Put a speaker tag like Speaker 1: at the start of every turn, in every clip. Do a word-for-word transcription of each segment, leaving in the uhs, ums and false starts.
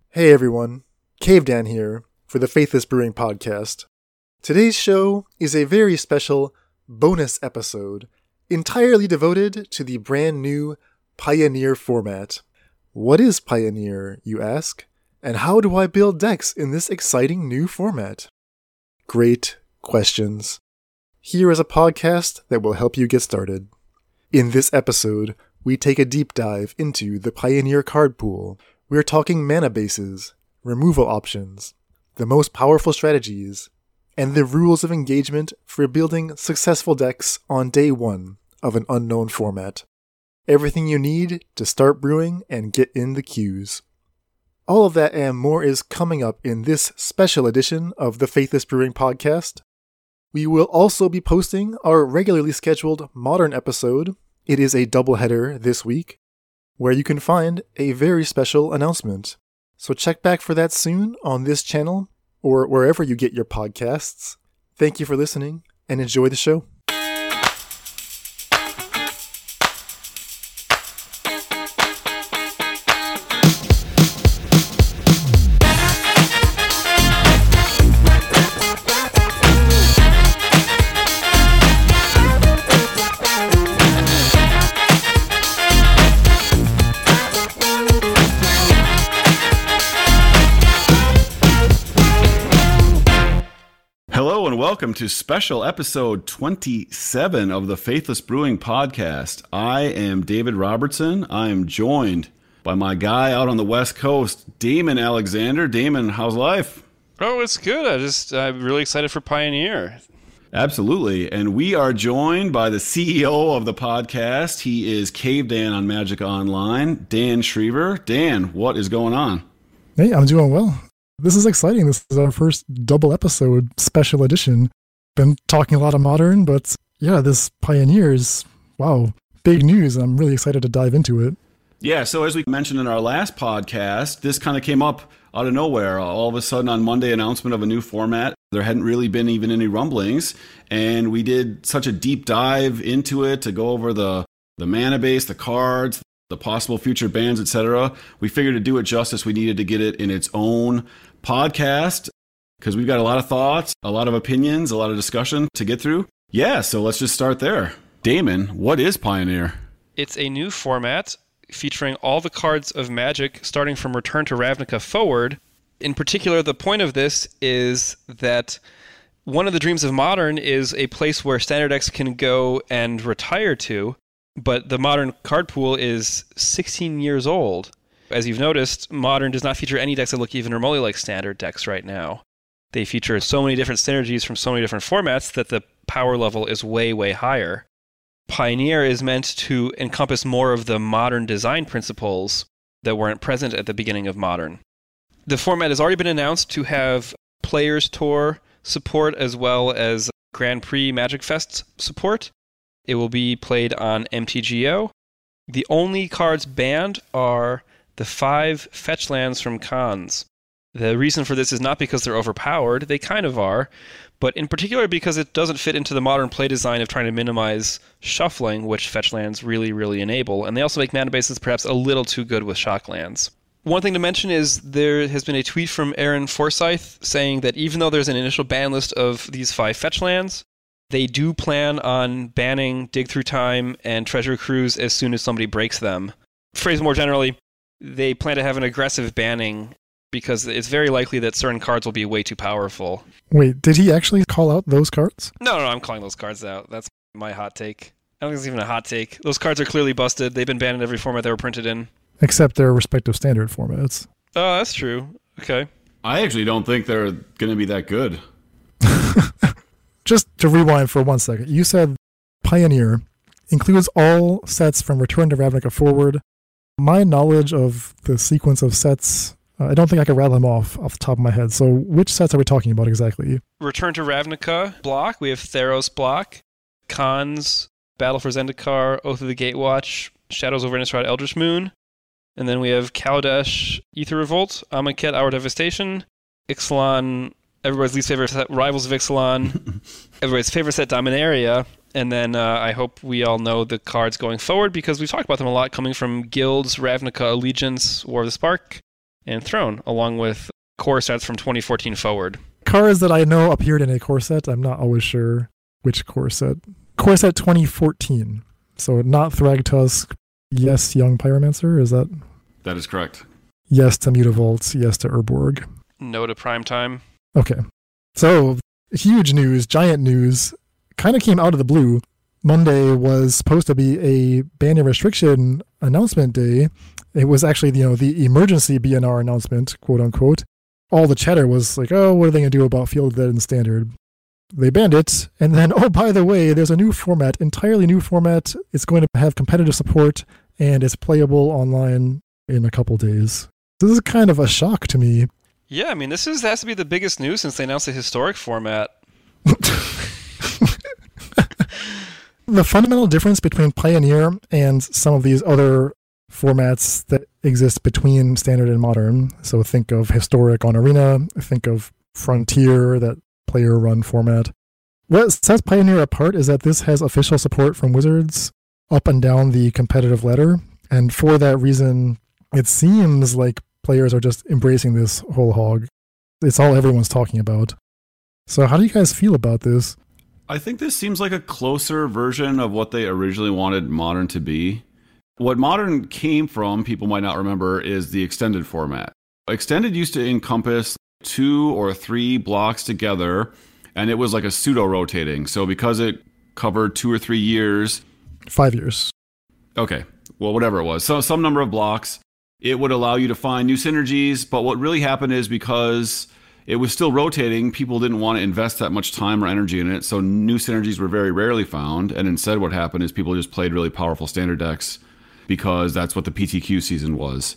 Speaker 1: Hey everyone, Cavedan here for the Faithless Brewing Podcast. Today's show is a very special bonus episode entirely devoted to the brand new Pioneer format. What is Pioneer, you ask? And how do I build decks in this exciting new format? Great questions. Here is a podcast that will help you get started. In this episode, we take a deep dive into the Pioneer card pool. We're talking mana bases, removal options, the most powerful strategies, and the rules of engagement for building successful decks on day one of an unknown format. Everything you need to start brewing and get in the queues. All of that and more is coming up in this special edition of the Faithless Brewing Podcast. We will also be posting our regularly scheduled Modern episode. It is a doubleheader this week, where you can find a very special announcement. So check back for that soon on this channel or wherever you get your podcasts. Thank you for listening and enjoy the show.
Speaker 2: Welcome to special episode twenty-seven of the Faithless Brewing Podcast. I am David Robertson. I am joined by my guy out on the West Coast, Damon Alexander. Damon, how's life?
Speaker 3: Oh, it's good. I just, I'm really excited for Pioneer.
Speaker 2: Absolutely. And we are joined by the C E O of the podcast. He is Cavedan on Magic Online, Dan Schriever. Dan, what is going on?
Speaker 1: Hey, I'm doing well. This is exciting. This is our first double episode special edition. Been talking a lot of Modern, but yeah, this Pioneer is, wow, big news. I'm really excited to dive into it.
Speaker 2: Yeah, so as we mentioned in our last podcast, this kind of came up out of nowhere. All of a sudden on Monday, announcement of a new format. There hadn't really been even any rumblings, and we did such a deep dive into it to go over the, the mana base, the cards, the possible future bans, et cetera. We figured to do it justice, we needed to get it in its own podcast because we've got a lot of thoughts, a lot of opinions, a lot of discussion to get through. Yeah, so let's just start there. Damon, what is Pioneer?
Speaker 3: It's a new format featuring all the cards of Magic starting from Return to Ravnica forward. In particular, the point of this is that one of the dreams of Modern is a place where standard decks can go and retire to, but the Modern card pool is sixteen years old. As you've noticed, Modern does not feature any decks that look even remotely like standard decks right now. They feature so many different synergies from so many different formats that the power level is way, way higher. Pioneer is meant to encompass more of the Modern design principles that weren't present at the beginning of Modern. The format has already been announced to have Players Tour support as well as Grand Prix Magic Fest support. It will be played on M T G O. The only cards banned are the five fetch lands from Khans. The reason for this is not because they're overpowered, they kind of are, but in particular because it doesn't fit into the Modern play design of trying to minimize shuffling, which fetch lands really, really enable, and they also make mana bases perhaps a little too good with shock lands. One thing to mention is there has been a tweet from Aaron Forsyth saying that even though there's an initial ban list of these five fetch lands, they do plan on banning Dig Through Time and Treasure Cruise as soon as somebody breaks them. Phrased more generally, they plan to have an aggressive banning because it's very likely that certain cards will be way too powerful.
Speaker 1: Wait, did he actually call out those cards?
Speaker 3: No, no, I'm calling those cards out. That's my hot take. I don't think it's even a hot take. Those cards are clearly busted. They've been banned in every format they were printed in.
Speaker 1: Except their respective standard formats.
Speaker 3: Oh, that's true. Okay.
Speaker 2: I actually don't think they're going to be that good.
Speaker 1: Just to rewind for one second, you said Pioneer includes all sets from Return to Ravnica forward. My knowledge of the sequence of sets, uh, I don't think I can rattle them off off the top of my head. So which sets are we talking about exactly?
Speaker 3: Return to Ravnica block. We have Theros block, Khans, Battle for Zendikar, Oath of the Gatewatch, Shadows over Innistrad, Eldritch Moon. And then we have Kaladesh, Aether Revolt, Amonkhet, Our Devastation, Ixalan, everybody's least favorite set, Rivals of Ixalan, everybody's favorite set, Dominaria, And then uh, I hope we all know the cards going forward, because we've talked about them a lot, coming from Guilds, Ravnica Allegiance, War of the Spark. and Throne, along with core sets from twenty fourteen forward.
Speaker 1: Cards that I know appeared in a core set. I'm not always sure which core set. Core set twenty fourteen. So not Thragtusk. Yes, Young Pyromancer. Is that?
Speaker 2: That is correct.
Speaker 1: Yes to Mutavault. Yes to Urborg.
Speaker 3: No to Primetime.
Speaker 1: Okay. So, huge news, giant news, kind of came out of the blue. Monday was supposed to be a ban and restriction announcement day. It was actually, you know, the emergency B N R announcement, quote unquote. All the chatter was like, oh, what are they going to do about Field of the Dead and Standard? They banned it. And then, oh, by the way, there's a new format, entirely new format. It's going to have competitive support and it's playable online in a couple days. This is kind of a shock to me.
Speaker 3: Yeah, I mean, this is has to be the biggest news since they announced the historic format.
Speaker 1: The fundamental difference between Pioneer and some of these other formats that exist between Standard and Modern, so think of Historic on Arena, think of Frontier, that player-run format. What sets Pioneer apart is that this has official support from Wizards up and down the competitive ladder, and for that reason, it seems like players are just embracing this whole hog. It's all everyone's talking about. So how do you guys feel about this?
Speaker 2: I think this seems like a closer version of what they originally wanted Modern to be. What Modern came from, people might not remember, is the extended format. Extended used to encompass two or three blocks together, and it was like a pseudo-rotating. So because it covered two or three years...
Speaker 1: Five years.
Speaker 2: Okay. Well, whatever it was. So some number of blocks, it would allow you to find new synergies. But what really happened is because it was still rotating, people didn't want to invest that much time or energy in it. So new synergies were very rarely found. And instead what happened is people just played really powerful standard decks because that's what the P T Q season was.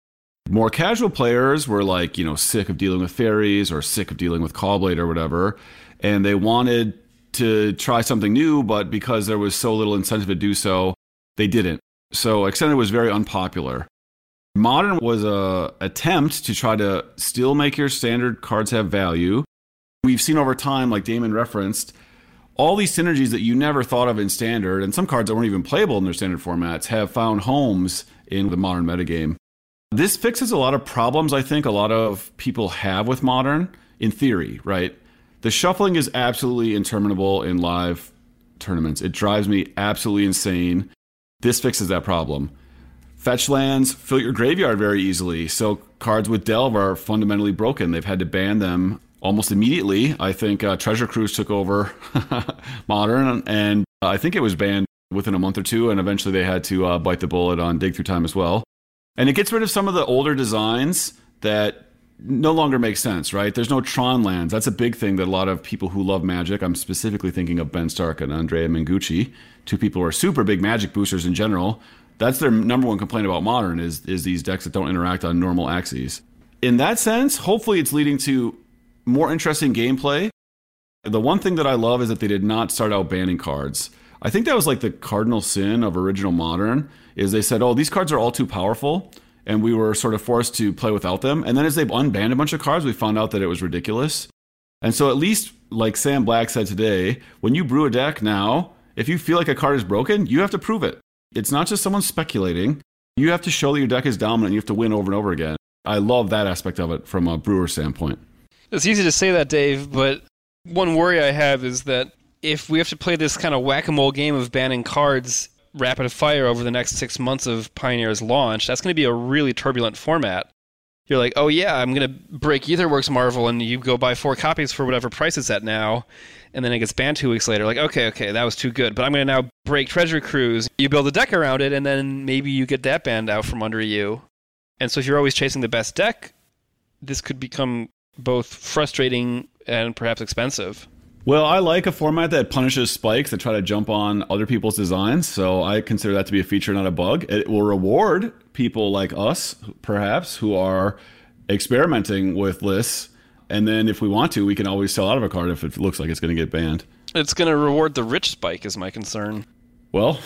Speaker 2: More casual players were like, you know, sick of dealing with fairies or sick of dealing with Callblade or whatever. And they wanted to try something new, but because there was so little incentive to do so, they didn't. So Extended was very unpopular. Modern was a attempt to try to still make your standard cards have value. We've seen over time, like Damon referenced, all these synergies that you never thought of in Standard, and some cards that weren't even playable in their Standard formats, have found homes in the Modern metagame. This fixes a lot of problems I think a lot of people have with Modern, in theory, right? The shuffling is absolutely interminable in live tournaments. It drives me absolutely insane. This fixes that problem. Fetch lands fill your graveyard very easily, so cards with Delve are fundamentally broken. They've had to ban them almost immediately. I think uh, Treasure Cruise took over Modern, and I think it was banned within a month or two, and eventually they had to uh, bite the bullet on Dig Through Time as well. And it gets rid of some of the older designs that no longer make sense, right? There's no Tron lands. That's a big thing that a lot of people who love Magic, I'm specifically thinking of Ben Stark and Andrea Mengucci, two people who are super big Magic boosters in general. That's their number one complaint about Modern is, is these decks that don't interact on normal axes. In that sense, hopefully it's leading to more interesting gameplay. The one thing that I love is that they did not start out banning cards. I think that was like the cardinal sin of original Modern, is they said, oh, these cards are all too powerful, and we were sort of forced to play without them. And then as they've unbanned a bunch of cards, we found out that it was ridiculous. And so at least, like Sam Black said today, when you brew a deck now, if you feel like a card is broken, you have to prove it. It's not just someone speculating. You have to show that your deck is dominant and you have to win over and over again. I love that aspect of it from a brewer standpoint.
Speaker 3: It's easy to say that, Dave, but one worry I have is that if we have to play this kind of whack-a-mole game of banning cards rapid fire over the next six months of Pioneer's launch, that's going to be a really turbulent format. You're like, oh yeah, I'm going to break Aetherworks Marvel, and you go buy four copies for whatever price it's at now, and then it gets banned two weeks later. Like, okay, okay, that was too good, but I'm going to now break Treasure Cruise. You build a deck around it, and then maybe you get that banned out from under you. And so if you're always chasing the best deck, this could become both frustrating and perhaps expensive.
Speaker 2: Well, I like a format that punishes spikes that try to jump on other people's designs, so I consider that to be a feature, not a bug. It will reward people like us, perhaps, who are experimenting with lists, and then if we want to, we can always sell out of a card if it looks like it's going to get banned.
Speaker 3: It's going to reward the rich spike is my concern.
Speaker 2: Well,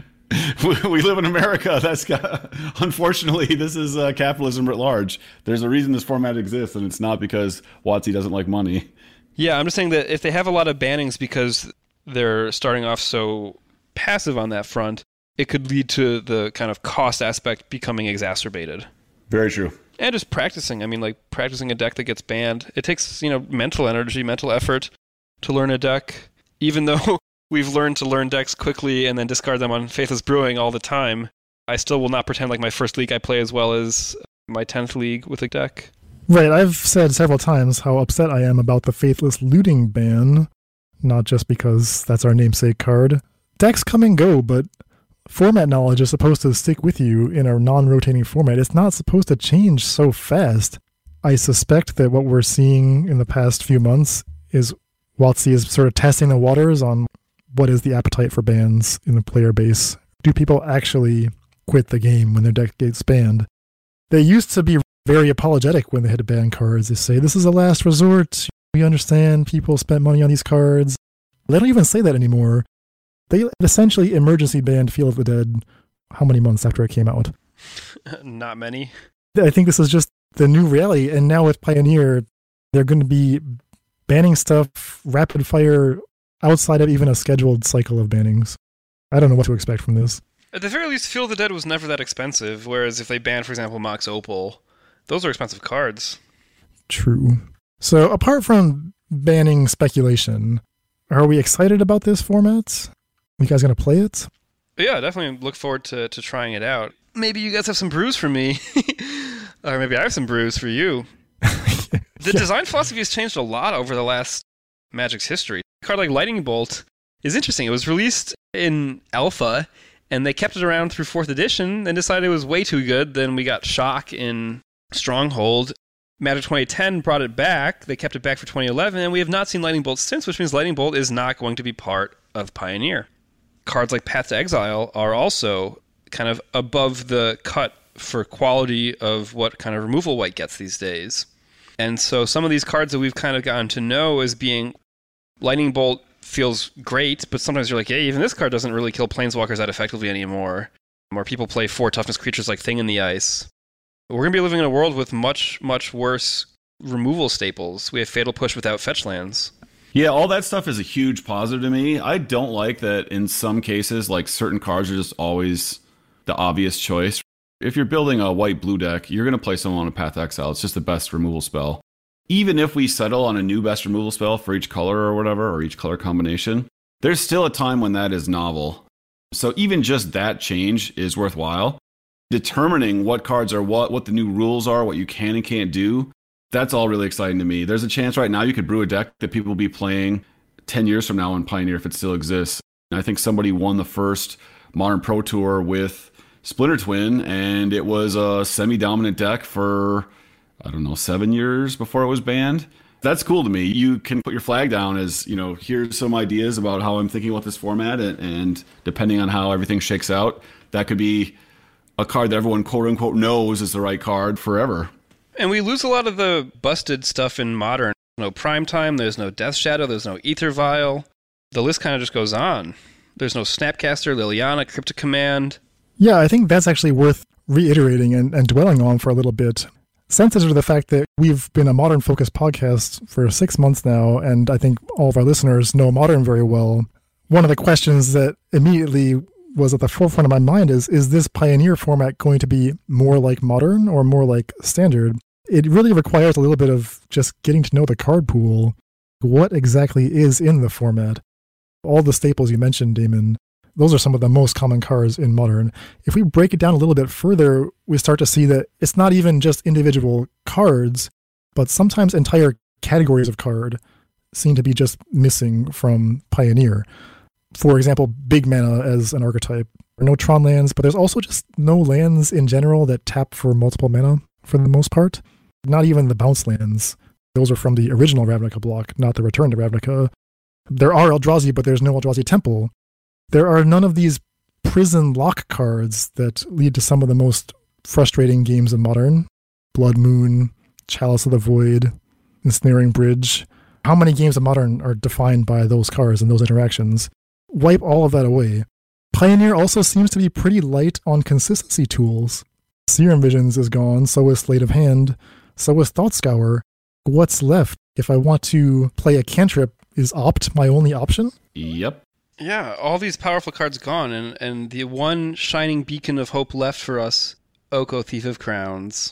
Speaker 2: we live in America. That's got, unfortunately, this is uh, capitalism writ large. There's a reason this format exists, and it's not because WotC doesn't like money.
Speaker 3: Yeah, I'm just saying that if they have a lot of bannings because they're starting off so passive on that front, it could lead to the kind of cost aspect becoming exacerbated.
Speaker 2: Very true.
Speaker 3: And just practicing. I mean, like, practicing a deck that gets banned. It takes, you know, mental energy, mental effort to learn a deck. Even though we've learned to learn decks quickly and then discard them on Faithless Brewing all the time, I still will not pretend like my first league I play as well as my tenth league with a deck.
Speaker 1: Right, I've said several times how upset I am about the Faithless Looting ban, not just because that's our namesake card. Decks come and go, but format knowledge is supposed to stick with you in a non-rotating format. It's not supposed to change so fast. I suspect that what we're seeing in the past few months is WotC is sort of testing the waters on what is the appetite for bans in the player base. Do people actually quit the game when their deck gets banned? They used to be very apologetic when they had to ban cards. They say, this is a last resort. We understand people spent money on these cards. They don't even say that anymore. They essentially emergency banned Field of the Dead how many months after it came out?
Speaker 3: Not many.
Speaker 1: I think this is just the new reality. And now with Pioneer, they're going to be banning stuff rapid fire outside of even a scheduled cycle of bannings. I don't know what to expect from this.
Speaker 3: At the very least, Field of the Dead was never that expensive, whereas if they banned, for example, Mox Opal, those are expensive cards.
Speaker 1: True. So apart from banning speculation, are we excited about this format? You guys going to play it?
Speaker 3: Yeah, definitely look forward to, to trying it out. Maybe you guys have some brews for me. Or maybe I have some brews for you. The yeah. design philosophy has changed a lot over the last Magic's history. A card like Lightning Bolt is interesting. It was released in Alpha, and they kept it around through fourth edition and decided it was way too good. Then we got Shock in Stronghold. Magic twenty ten brought it back. They kept it back for twenty eleven, and we have not seen Lightning Bolt since, which means Lightning Bolt is not going to be part of Pioneer. Cards like Path to Exile are also kind of above the cut for quality of what kind of removal white gets these days. And so some of these cards that we've kind of gotten to know as being Lightning Bolt feels great, but sometimes you're like, hey, even this card doesn't really kill Planeswalkers that effectively anymore. More people play four toughness creatures like Thing in the Ice. We're going to be living in a world with much, much worse removal staples. We have Fatal Push without fetch lands.
Speaker 2: Yeah, all that stuff is a huge positive to me. I don't like that in some cases, like certain cards are just always the obvious choice. If you're building a white-blue deck, you're going to play someone on a Path to Exile. It's just the best removal spell. Even if we settle on a new best removal spell for each color or whatever, or each color combination, there's still a time when that is novel. So even just that change is worthwhile. Determining what cards are what, what the new rules are, what you can and can't do, that's all really exciting to me. There's a chance right now you could brew a deck that people will be playing ten years from now in Pioneer if it still exists. And I think somebody won the first Modern Pro Tour with Splinter Twin, and it was a semi-dominant deck for, I don't know, seven years before it was banned. That's cool to me. You can put your flag down as, you know, here's some ideas about how I'm thinking about this format, and, and depending on how everything shakes out, that could be a card that everyone quote-unquote knows is the right card forever.
Speaker 3: And we lose a lot of the busted stuff in Modern. No Primetime, there's no Death Shadow, there's no Aether Vial. The list kind of just goes on. There's no Snapcaster, Liliana, Cryptic Command.
Speaker 1: Yeah, I think that's actually worth reiterating and, and dwelling on for a little bit. Sensitive to the fact that we've been a Modern-focused podcast for six months now, and I think all of our listeners know Modern very well. One of the questions that immediately was at the forefront of my mind is, is this Pioneer format going to be more like Modern or more like Standard? It really requires a little bit of just getting to know the card pool. What exactly is in the format? All the staples you mentioned, Damon, those are some of the most common cards in Modern. If we break it down a little bit further, we start to see that it's not even just individual cards, but sometimes entire categories of card seem to be just missing from Pioneer. For example, big mana as an archetype. No Tron lands, but there's also just no lands in general that tap for multiple mana for the most part. Not even the bounce lands. Those are from the original Ravnica block, not the Return to Ravnica. There are Eldrazi, but there's no Eldrazi Temple. There are none of these prison lock cards that lead to some of the most frustrating games in Modern. Blood Moon, Chalice of the Void, Ensnaring Bridge. How many games of Modern are defined by those cards and those interactions? Wipe all of that away. Pioneer also seems to be pretty light on consistency tools. Serum Visions is gone, so is Sleight of Hand, so is Thought Scour. What's left? If I want to play a cantrip, is Opt my only option?
Speaker 2: Yep.
Speaker 3: Yeah, all these powerful cards gone, and, and the one shining beacon of hope left for us, Oko, Thief of Crowns.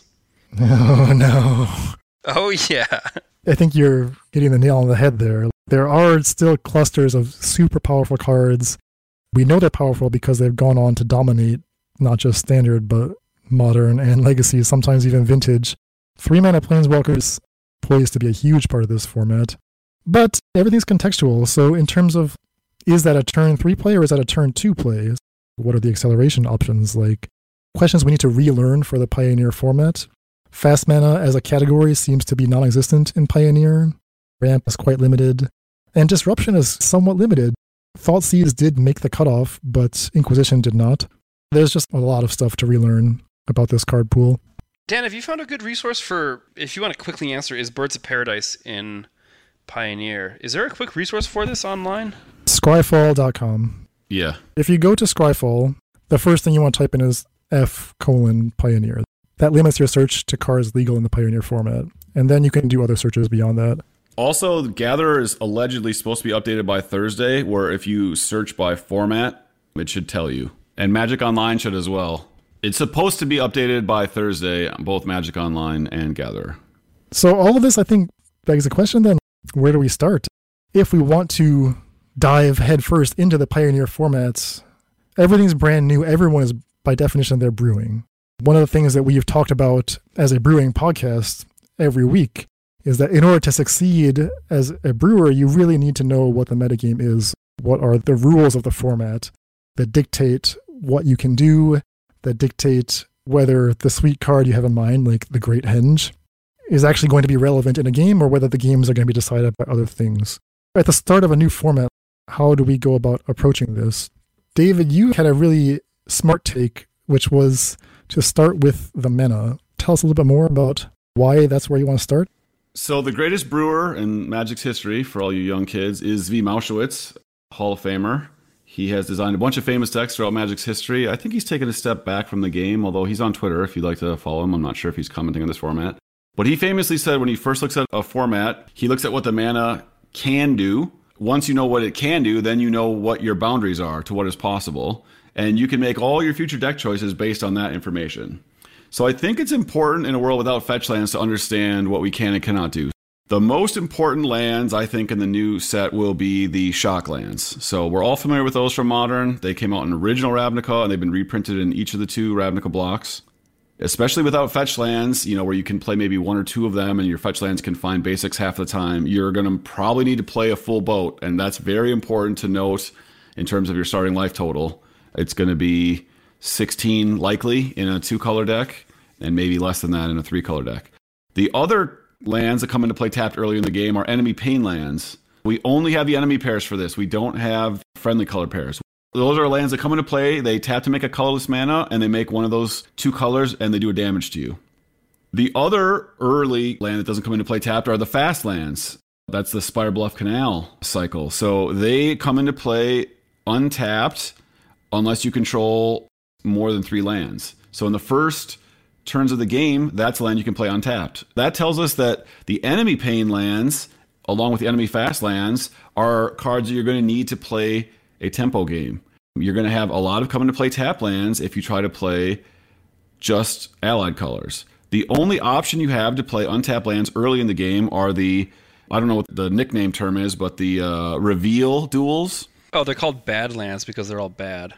Speaker 1: Oh, no.
Speaker 3: Oh, yeah.
Speaker 1: I think you're hitting the nail on the head there. There are still clusters of super powerful cards. We know they're powerful because they've gone on to dominate not just Standard, but Modern and Legacy, sometimes even Vintage. Three-mana Planeswalkers poised to be a huge part of this format. But everything's contextual, so in terms of, is that a turn three play or is that a turn two play? What are the acceleration options? Like, questions we need to relearn for the Pioneer format. Fast mana as a category seems to be non-existent in Pioneer. Ramp is quite limited. And Disruption is somewhat limited. Thoughtseize did make the cutoff, but Inquisition did not. There's just a lot of stuff to relearn about this card pool.
Speaker 3: Dan, have you found a good resource for, if you want to quickly answer, is Birds of Paradise in Pioneer? Is there a quick resource for this online?
Speaker 1: Scryfall dot com.
Speaker 2: Yeah.
Speaker 1: If you go to Scryfall, the first thing you want to type in is F colon Pioneer. That limits your search to cards legal in the Pioneer format. And then you can do other searches beyond that.
Speaker 2: Also, Gatherer is allegedly supposed to be updated by Thursday, where if you search by format, it should tell you. And Magic Online should as well. It's supposed to be updated by Thursday, both Magic Online and Gatherer.
Speaker 1: So all of this, I think, begs the question then, where do we start? If we want to dive headfirst into the Pioneer formats, everything's brand new. Everyone is, by definition, they're brewing. One of the things that we've talked about as a brewing podcast every week is that in order to succeed as a brewer, you really need to know what the metagame is. What are the rules of the format that dictate what you can do, that dictate whether the sweet card you have in mind, like the Great Henge, is actually going to be relevant in a game or whether the games are going to be decided by other things. At the start of a new format, how do we go about approaching this? David, you had a really smart take, which was to start with the mana. Tell us a little bit more about why that's where you want to start.
Speaker 2: So the greatest brewer in Magic's history, for all you young kids, is Zvi Mowshowitz, Hall of Famer. He has designed a bunch of famous decks throughout Magic's history. I think he's taken a step back from the game, although he's on Twitter if you'd like to follow him. I'm not sure if he's commenting on this format. But he famously said when he first looks at a format, he looks at what the mana can do. Once you know what it can do, then you know what your boundaries are to what is possible. And you can make all your future deck choices based on that information. So I think it's important in a world without fetch lands to understand what we can and cannot do. The most important lands, I think, in the new set will be the shock lands. So we're all familiar with those from Modern. They came out in original Ravnica, and they've been reprinted in each of the two Ravnica blocks. Especially without fetch lands, you know, where you can play maybe one or two of them, and your fetch lands can find basics half the time. You're going to probably need to play a full boat, and that's very important to note in terms of your starting life total. It's going to be sixteen likely in a two-color deck, and maybe less than that in a three-color deck. The other lands that come into play tapped early in the game are enemy pain lands. We only have the enemy pairs for this. We don't have friendly color pairs. Those are lands that come into play. They tap to make a colorless mana, and they make one of those two colors, and they do a damage to you. The other early land that doesn't come into play tapped are the fast lands. That's the Spire Bluff Canal cycle. So they come into play untapped unless you control more than three lands. So in the first turns of the game, that's a land you can play untapped. That tells us that the enemy pain lands, along with the enemy fast lands, are cards that you're going to need to play a tempo game. You're going to have a lot of come into play tap lands if you try to play just allied colors. The only option you have to play untapped lands early in the game are the, I don't know what the nickname term is, but the uh, reveal duels.
Speaker 3: Oh, they're called bad lands because they're all bad.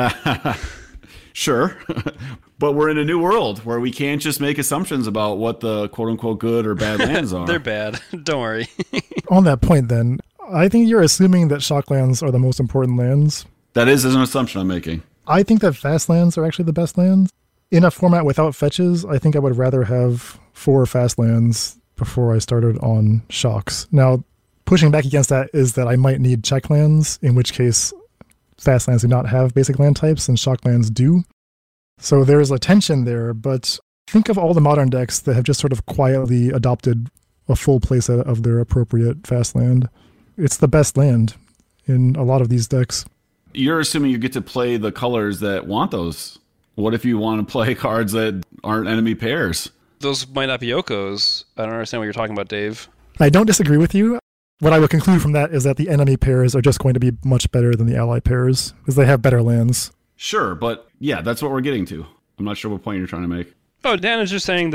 Speaker 2: Sure. But we're in a new world where we can't just make assumptions about what the quote-unquote good or bad lands are.
Speaker 3: They're bad. Don't worry.
Speaker 1: On that point, then, I think you're assuming that shock lands are the most important lands.
Speaker 2: That is an assumption I'm making.
Speaker 1: I think that fast lands are actually the best lands. In a format without fetches, I think I would rather have four fast lands before I started on shocks. Now, pushing back against that is that I might need check lands, in which case fast lands do not have basic land types and shock lands do. So there's a tension there, but think of all the modern decks that have just sort of quietly adopted a full playset of their appropriate fast land. It's the best land in a lot of these decks.
Speaker 2: You're assuming you get to play the colors that want those. What if you want to play cards that aren't enemy pairs?
Speaker 3: Those might not be Yokos. I don't understand what you're talking about, Dave.
Speaker 1: I don't disagree with you. What I would conclude from that is that the enemy pairs are just going to be much better than the ally pairs, because they have better lands.
Speaker 2: Sure, but yeah, that's what we're getting to. I'm not sure what point you're trying to make.
Speaker 3: Oh, Dan is just saying that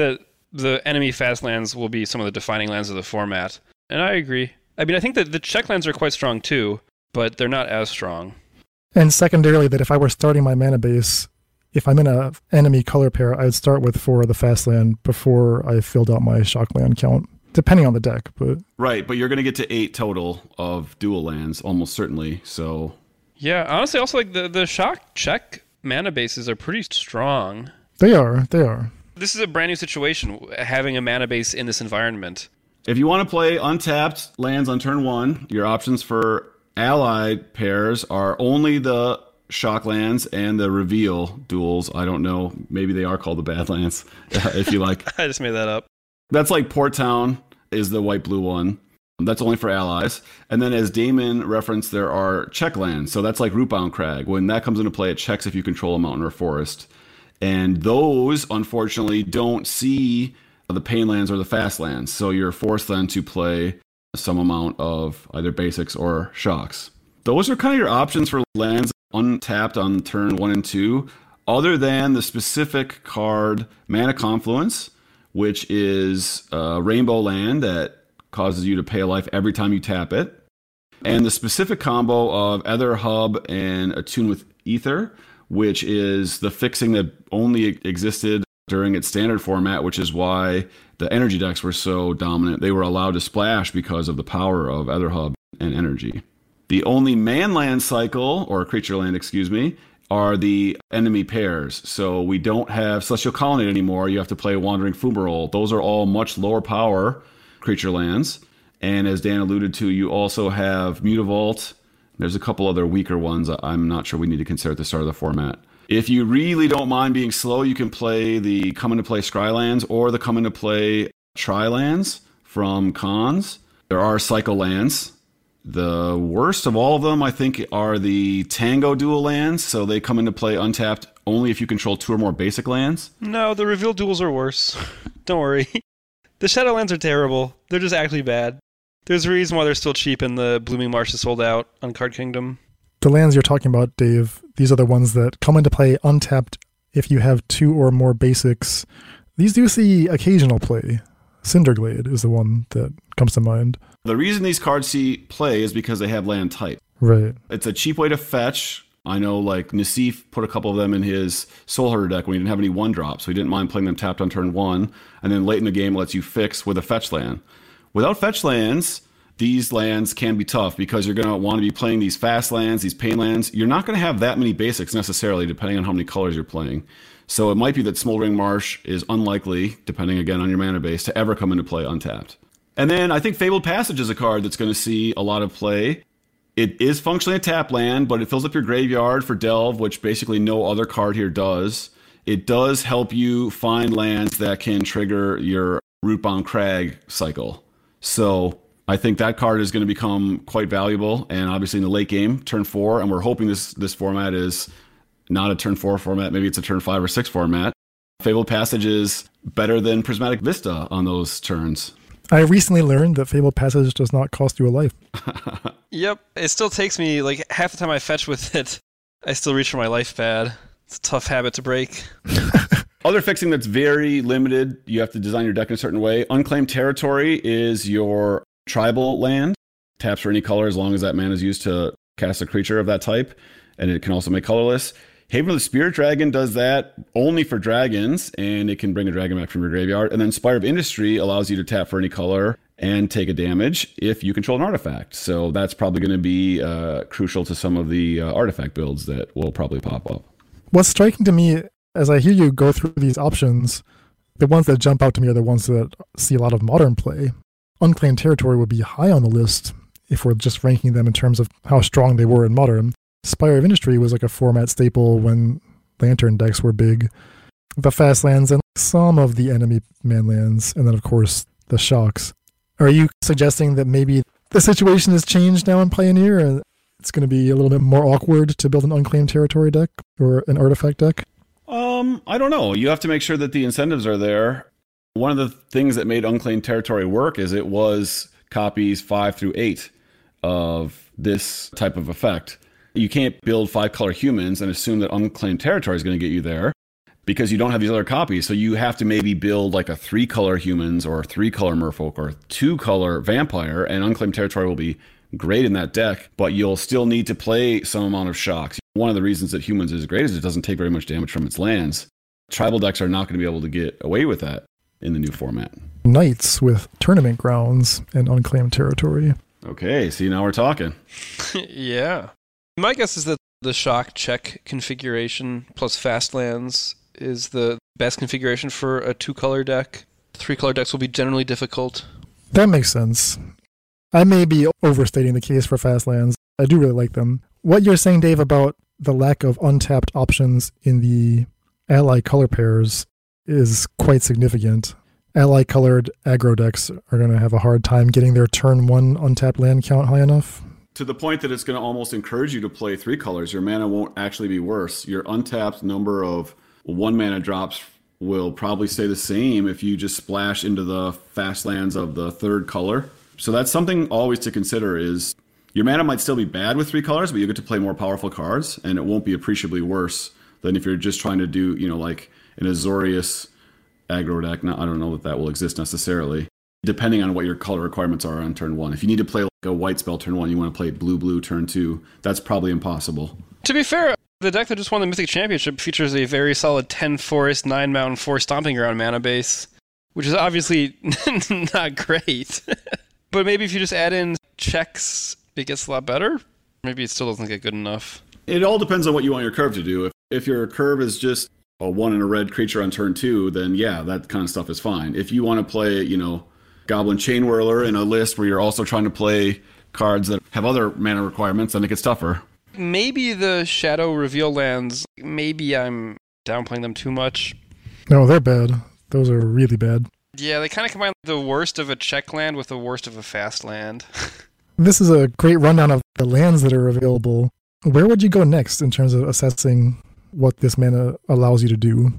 Speaker 3: the enemy fast lands will be some of the defining lands of the format. And I agree. I mean, I think that the check lands are quite strong too, but they're not as strong.
Speaker 1: And secondarily, that if I were starting my mana base, if I'm in a enemy color pair, I'd start with four of the fast land before I filled out my shock land count, depending on the deck. But
Speaker 2: right, but you're going to get to eight total of dual lands, almost certainly. So
Speaker 3: yeah, honestly, also like the, the shock check mana bases are pretty strong.
Speaker 1: They are, they are.
Speaker 3: This is a brand new situation, having a mana base in this environment.
Speaker 2: If you want to play untapped lands on turn one, your options for allied pairs are only the shock lands and the reveal duels. I don't know. Maybe they are called the Badlands, if you like.
Speaker 3: I just made that up.
Speaker 2: That's like Port Town is the white-blue one. That's only for allies. And then as Damon referenced, there are check lands. So that's like Rootbound Crag. When that comes into play, it checks if you control a mountain or forest. And those, unfortunately, don't see the pain lands or the fast lands. So you're forced then to play some amount of either basics or shocks. Those are kind of your options for lands untapped on turn one and two, other than the specific card Mana Confluence, which is a rainbow land that causes you to pay a life every time you tap it, and the specific combo of Ether Hub and Attune with Ether, which is the fixing that only existed during its standard format, which is why the energy decks were so dominant. They were allowed to splash because of the power of Ether Hub and energy. The only man land cycle, or creature land, excuse me, are the enemy pairs. So we don't have Celestial Colonnade anymore. You have to play Wandering Fumarole. Those are all much lower power creature lands. And as Dan alluded to, you also have Mutavault. There's a couple other weaker ones I'm not sure we need to consider at the start of the format. If you really don't mind being slow, you can play the come into play Scrylands or the come into play Tri-lands from Khans. There are cycle lands. The worst of all of them, I think, are the Tango dual lands. So they come into play untapped only if you control two or more basic lands.
Speaker 3: No, the reveal duels are worse. Don't worry. The Shadowlands are terrible. They're just actually bad. There's a reason why they're still cheap and the Blooming Marsh is sold out on Card Kingdom.
Speaker 1: The lands you're talking about, Dave, these are the ones that come into play untapped if you have two or more basics. These do see occasional play. Cinderglade is the one that comes to mind.
Speaker 2: The reason these cards see play is because they have land type.
Speaker 1: Right.
Speaker 2: It's a cheap way to fetch. I know, like, Nassif put a couple of them in his Soul Herder deck when he didn't have any one-drop, so he didn't mind playing them tapped on turn one, and then late in the game lets you fix with a fetch land. Without fetch lands, these lands can be tough because you're going to want to be playing these fast lands, these pain lands. You're not going to have that many basics necessarily, depending on how many colors you're playing. So it might be that Smoldering Marsh is unlikely, depending again on your mana base, to ever come into play untapped. And then I think Fabled Passage is a card that's going to see a lot of play. It is functionally a tap land, but it fills up your graveyard for Delve, which basically no other card here does. It does help you find lands that can trigger your Rootbound Crag cycle. So I think that card is going to become quite valuable, and obviously in the late game, turn four, and we're hoping this this format is not a turn four format, maybe it's a turn five or six format. Fabled Passage is better than Prismatic Vista on those turns.
Speaker 1: I recently learned that Fabled Passage does not cost you a life.
Speaker 3: Yep, it still takes me, like, half the time I fetch with it, I still reach for my life pad. It's a tough habit to break.
Speaker 2: Other fixing that's very limited, you have to design your deck in a certain way. Unclaimed Territory is your tribal land. Taps for any color as long as that mana is used to cast a creature of that type. And it can also make colorless. Haven of the Spirit Dragon does that only for dragons, and it can bring a dragon back from your graveyard. And then Spire of Industry allows you to tap for any color and take a damage if you control an artifact. So that's probably going to be uh, crucial to some of the uh, artifact builds that will probably pop up.
Speaker 1: What's striking to me, as I hear you go through these options, the ones that jump out to me are the ones that see a lot of modern play. Unclaimed Territory would be high on the list if we're just ranking them in terms of how strong they were in modern. Spire of Industry was like a format staple when Lantern decks were big. The fast lands and some of the enemy man lands, and then of course the shocks. Are you suggesting that maybe the situation has changed now in Pioneer and it's going to be a little bit more awkward to build an Unclaimed Territory deck or an artifact deck?
Speaker 2: Um, I don't know. You have to make sure that the incentives are there. One of the things that made Unclaimed Territory work is it was copies five through eight of this type of effect. You can't build five color humans and assume that Unclaimed Territory is going to get you there. because you don't have these other copies. So you have to maybe build like a three color humans or three color merfolk or two color vampire, and Unclaimed Territory will be great in that deck, but you'll still need to play some amount of shocks. One of the reasons that humans is great is it doesn't take very much damage from its lands. Tribal decks are not going to be able to get away with that in the new format.
Speaker 1: Knights with tournament grounds and Unclaimed Territory.
Speaker 2: Okay, see, now we're talking.
Speaker 3: Yeah. My guess is that the shock check configuration plus fast lands is the best configuration for a two-color deck. Three-color decks will be generally difficult.
Speaker 1: That makes sense. I may be overstating the case for fast lands. I do really like them. What you're saying, Dave, about the lack of untapped options in the ally color pairs is quite significant. Ally colored aggro decks are going to have a hard time getting their turn one untapped land count high enough.
Speaker 2: To the point that it's going to almost encourage you to play three colors. Your mana won't actually be worse. Your untapped number of one mana drops will probably stay the same if you just splash into the fast lands of the third color. So that's something always to consider is your mana might still be bad with three colors, but you get to play more powerful cards, and it won't be appreciably worse than if you're just trying to do, you know, like an Azorius aggro deck. Now, I don't know that that will exist necessarily, depending on what your color requirements are on turn one. If you need to play like a white spell turn one, you want to play blue-blue turn two, that's probably impossible.
Speaker 3: To be fair, the deck that just won the Mythic Championship features a very solid ten Forest, nine Mountain, four Stomping Ground mana base, which is obviously not great. But maybe if you just add in checks, it gets a lot better. Maybe it still doesn't get good enough.
Speaker 2: It all depends on what you want your curve to do. If, if your curve is just a one and a red creature on turn two, then yeah, that kind of stuff is fine. If you want to play, you know, Goblin Chain Whirler in a list where you're also trying to play cards that have other mana requirements, then it gets tougher.
Speaker 3: Maybe the Shadow Reveal lands, maybe I'm downplaying them too much.
Speaker 1: No, they're bad. Those are really bad.
Speaker 3: Yeah, they kind of combine the worst of a check land with the worst of a fast land.
Speaker 1: This is a great rundown of the lands that are available. Where would you go next in terms of assessing what this mana allows you to do?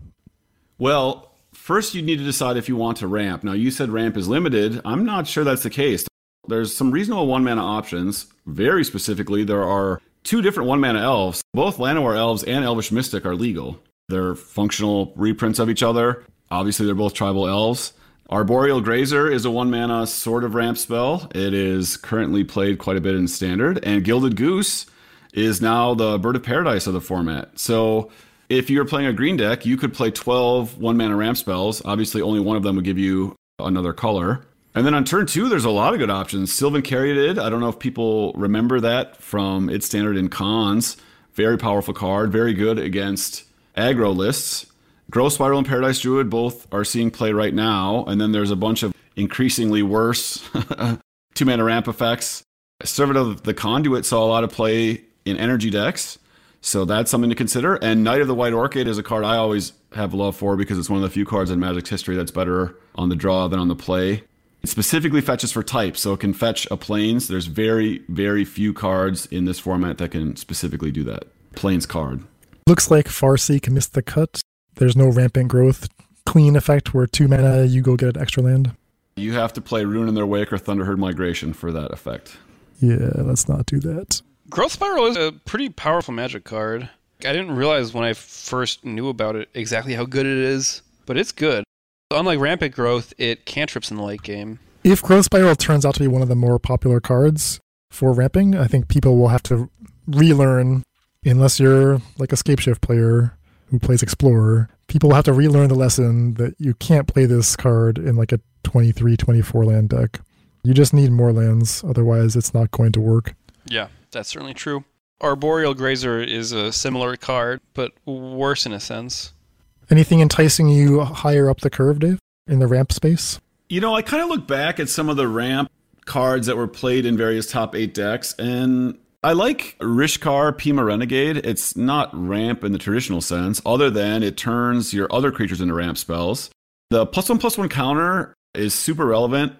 Speaker 2: Well, first you need to decide if you want to ramp. Now, you said ramp is limited. I'm not sure that's the case. There's some reasonable one-mana options. Very specifically, there are two different one-mana elves. Both Llanowar Elves and Elvish Mystic are legal. They're functional reprints of each other. Obviously, they're both tribal elves. Arboreal Grazer is a one-mana sort of ramp spell. It is currently played quite a bit in Standard. And Gilded Goose is now the Bird of Paradise of the format. So if you're playing a green deck, you could play twelve one-mana ramp spells. Obviously, only one of them would give you another color. And then on turn two, there's a lot of good options. Sylvan Caryatid, I don't know if people remember that from its Standard in Cons. Very powerful card, very good against aggro lists. Growth Spiral and Paradise Druid both are seeing play right now. And then there's a bunch of increasingly worse two-mana ramp effects. Servant of the Conduit saw a lot of play in energy decks, so that's something to consider. And Knight of the White Orchid is a card I always have love for because it's one of the few cards in Magic's history that's better on the draw than on the play. It specifically fetches for type, so it can fetch a Plains. There's very, very few cards in this format that can specifically do that. Plains card.
Speaker 1: Looks like Farseek missed the cut. There's no rampant growth. Clean effect where two mana, you go get an extra land.
Speaker 2: You have to play Ruin in Their Wake or Thunderherd Migration for that effect.
Speaker 1: Yeah, let's not do that.
Speaker 3: Growth Spiral is a pretty powerful Magic card. I didn't realize when I first knew about it exactly how good it is, but it's good. Unlike Rampant Growth, it cantrips in the late game.
Speaker 1: If Growth Spiral turns out to be one of the more popular cards for ramping, I think people will have to relearn, unless you're like a Scapeshift player who plays Explorer, people will have to relearn the lesson that you can't play this card in like a twenty-three, twenty-four land deck. You just need more lands, otherwise it's not going to work.
Speaker 3: Yeah, that's certainly true. Arboreal Grazer is a similar card, but worse in a sense.
Speaker 1: Anything enticing you higher up the curve, Dave, in the ramp space?
Speaker 2: You know, I kind of look back at some of the ramp cards that were played in various top eight decks, and I like Rishkar Pima Renegade. It's not ramp in the traditional sense, other than it turns your other creatures into ramp spells. The plus one plus one counter is super relevant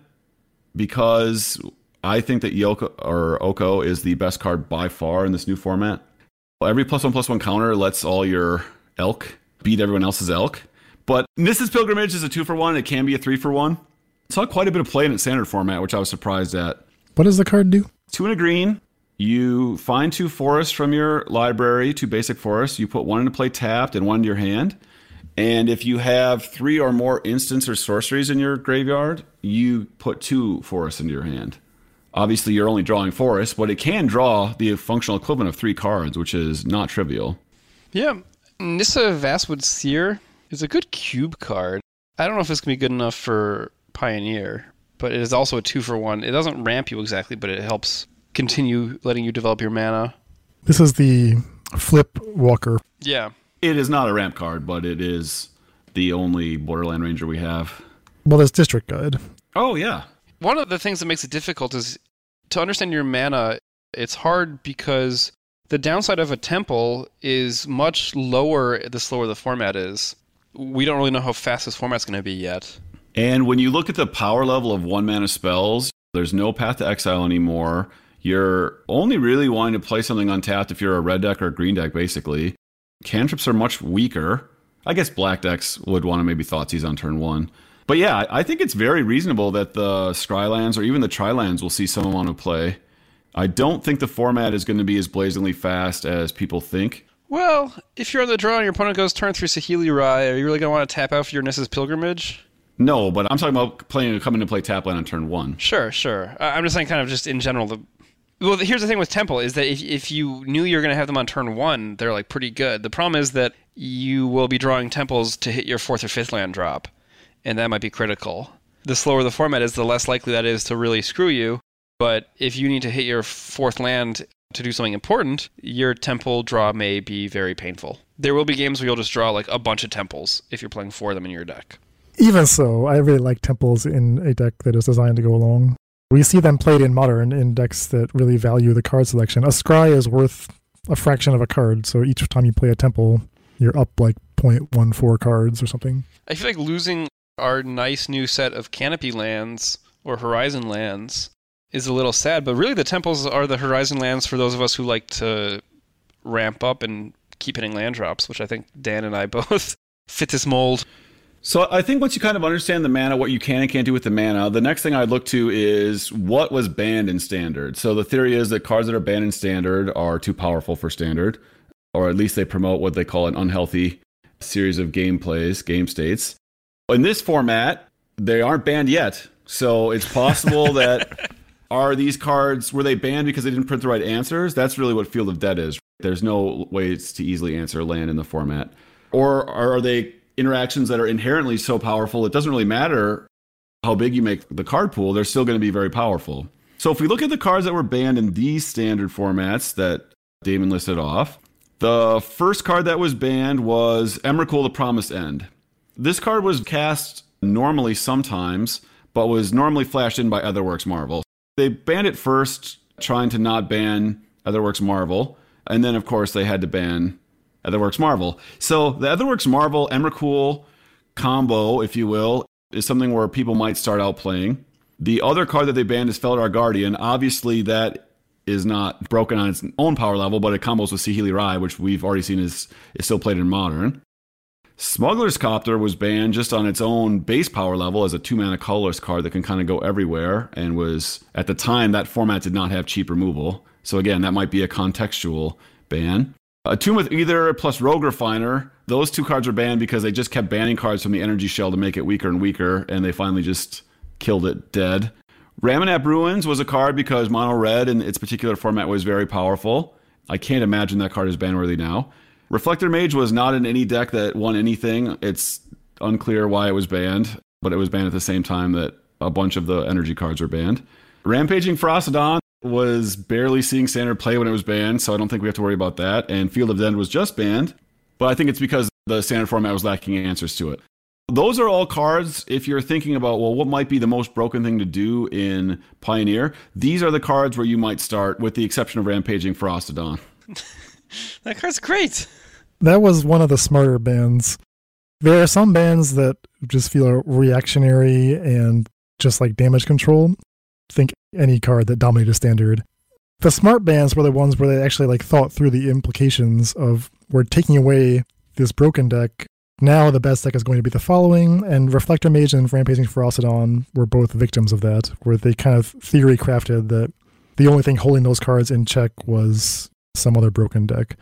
Speaker 2: because I think that Yoko or Oko is the best card by far in this new format. Every plus one plus one counter lets all your elk beat everyone else's elk. But Nissa's Pilgrimage is a two for one. It can be a three for one. Saw quite a bit of play in its standard format, which I was surprised at.
Speaker 1: What does the card do?
Speaker 2: Two and a green. You find two forests from your library, two basic forests. You put one into play tapped and one into your hand. And if you have three or more instants or sorceries in your graveyard, you put two forests into your hand. Obviously, you're only drawing forests, but it can draw the functional equivalent of three cards, which is not trivial.
Speaker 3: Yeah, Nissa Vastwood Seer is a good cube card. I don't know if it's going to be good enough for Pioneer, but it is also a two for one. It doesn't ramp you exactly, but it helps continue letting you develop your mana.
Speaker 1: This is the Flip Walker.
Speaker 3: Yeah.
Speaker 2: It is not a ramp card, but it is the only Borderland Ranger we have.
Speaker 1: Well, there's District Guide.
Speaker 2: Oh, yeah.
Speaker 3: One of the things that makes it difficult is to understand your mana. It's hard because the downside of a temple is much lower the slower the format is. We don't really know how fast this format's going to be yet.
Speaker 2: And when you look at the power level of one mana spells, there's no Path to Exile anymore. You're only really wanting to play something untapped if you're a red deck or a green deck, basically. Cantrips are much weaker. I guess black decks would want to maybe Thoughtseize on turn one. But yeah, I think it's very reasonable that the Scrylands or even the Trilands will see some amount of play. I don't think the format is going to be as blazingly fast as people think.
Speaker 3: Well, if you're on the draw and your opponent goes turn through Saheeli Rai, are you really going to want to tap out for your Nissa's Pilgrimage?
Speaker 2: No, but I'm talking about playing coming to play Tapland on turn one.
Speaker 3: Sure, sure. I'm just saying kind of just in general. The Well, here's the thing with Temple is that if if you knew you were going to have them on turn one, they're like pretty good. The problem is that you will be drawing Temples to hit your fourth or fifth land drop, and that might be critical. The slower the format is, the less likely that is to really screw you. But if you need to hit your fourth land to do something important, your Temple draw may be very painful. There will be games where you'll just draw like a bunch of Temples if you're playing four of them in your deck.
Speaker 1: Even so, I really like Temples in a deck that is designed to go along. We see them played in Modern in decks that really value the card selection. A Scry is worth a fraction of a card, so each time you play a Temple, you're up like zero point one four cards or something.
Speaker 3: I feel like losing our nice new set of Canopy lands or Horizon lands is a little sad, but really the Temples are the Horizon lands for those of us who like to ramp up and keep hitting land drops, which I think Dan and I both fit this mold.
Speaker 2: So I think once you kind of understand the mana, what you can and can't do with the mana, the next thing I'd look to is what was banned in Standard. So the theory is that cards that are banned in Standard are too powerful for Standard, or at least they promote what they call an unhealthy series of game plays, game states. In this format, they aren't banned yet. So it's possible that are these cards, were they banned because they didn't print the right answers? That's really what Field of Dead is. There's no ways to easily answer land in the format. Or are they interactions that are inherently so powerful, it doesn't really matter how big you make the card pool, they're still going to be very powerful. So if we look at the cards that were banned in these standard formats that Damon listed off, the first card that was banned was Emrakul, the Promised End. This card was cast normally sometimes, but was normally flashed in by Otherworks Marvel. They banned it first, trying to not ban Otherworks Marvel, and then of course they had to ban Otherworks Marvel. So the Otherworks Marvel Emrakul combo, if you will, is something where people might start out playing. The other card that they banned is Felidar Guardian. Obviously, that is not broken on its own power level, but it combos with Saheeli Rai, which we've already seen is, is still played in Modern. Smuggler's Copter was banned just on its own base power level as a two-mana colorless card that can kind of go everywhere, and was, at the time, that format did not have cheap removal. So again, that might be a contextual ban. A Tomb with Either plus Rogue Refiner, those two cards were banned because they just kept banning cards from the Energy Shell to make it weaker and weaker, and they finally just killed it dead. Ramunap Ruins was a card because mono red in its particular format was very powerful. I can't imagine that card is ban-worthy now. Reflector Mage was not in any deck that won anything. It's unclear why it was banned, but it was banned at the same time that a bunch of the energy cards were banned. Rampaging Ferocidon was barely seeing standard play when it was banned, so I don't think we have to worry about that. And Field of Dead was just banned, but I think it's because the standard format was lacking answers to it. Those are all cards, if you're thinking about, well, what might be the most broken thing to do in Pioneer, these are the cards where you might start, with the exception of Rampaging Ferocidon.
Speaker 3: That card's great.
Speaker 1: That was one of the smarter bans. There are some bans that just feel reactionary and just like damage control. Think any card that dominated Standard. The smart bans were the ones where they actually like thought through the implications of, we're taking away this broken deck. Now the best deck is going to be the following, and Reflector Mage and Rampaging Ferocidon were both victims of that, where they kind of theory crafted that the only thing holding those cards in check was some other broken deck.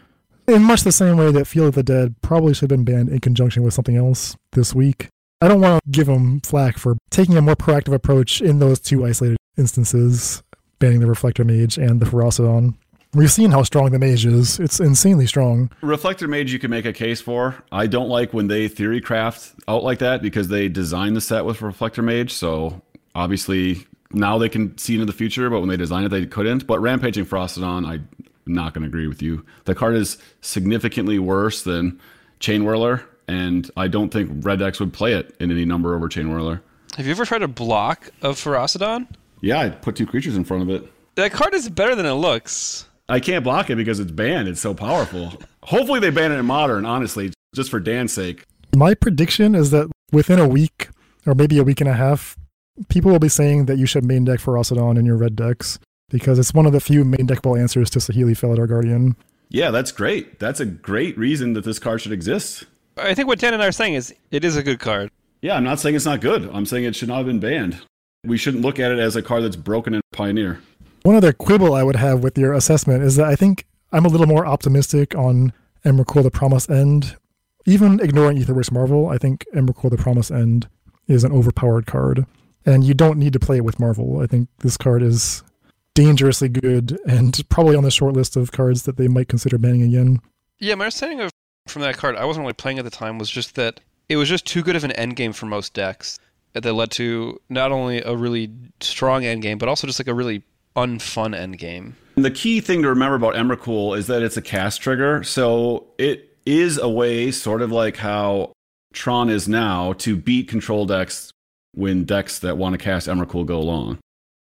Speaker 1: In much the same way that Field of the Dead probably should have been banned in conjunction with something else this week. I don't want to give them flack for taking a more proactive approach in those two isolated instances, banning the Reflector Mage and the Ferocidon. We've seen how strong the Mage is. It's insanely strong.
Speaker 2: Reflector Mage you can make a case for. I don't like when they theory craft out like that because they designed the set with Reflector Mage, so obviously now they can see into the future, but when they designed it they couldn't. But Rampaging Ferocidon, I'm not going to agree with you. The card is significantly worse than Chain Whirler, and I don't think Red decks would play it in any number over Chain Whirler.
Speaker 3: Have you ever tried a block of Ferocidon?
Speaker 2: Yeah, I put two creatures in front of it.
Speaker 3: That card is better than it looks.
Speaker 2: I can't block it because it's banned. It's so powerful. Hopefully they ban it in Modern, honestly, just for Dan's sake.
Speaker 1: My prediction is that within a week, or maybe a week and a half, people will be saying that you should main deck Ferocidon in your red decks, because it's one of the few main deckable answers to Saheeli Felidar Guardian.
Speaker 2: Yeah, that's great. That's a great reason that this card should exist.
Speaker 3: I think what Dan and I are saying is it is a good card.
Speaker 2: Yeah, I'm not saying it's not good. I'm saying it should not have been banned. We shouldn't look at it as a card that's broken in Pioneer.
Speaker 1: One other quibble I would have with your assessment is that I think I'm a little more optimistic on Emrakul the Promised End. Even ignoring Aetherworks Marvel, I think Emrakul the Promised End is an overpowered card. And you don't need to play it with Marvel. I think this card is dangerously good and probably on the short list of cards that they might consider banning again.
Speaker 3: Yeah, my understanding of from that card, I wasn't really playing at the time, was just that it was just too good of an endgame for most decks. That led to not only a really strong endgame, but also just like a really unfun endgame.
Speaker 2: The key thing to remember about Emrakul is that it's a cast trigger, so it is a way, sort of like how Tron is now, to beat control decks when decks that want to cast Emrakul go along.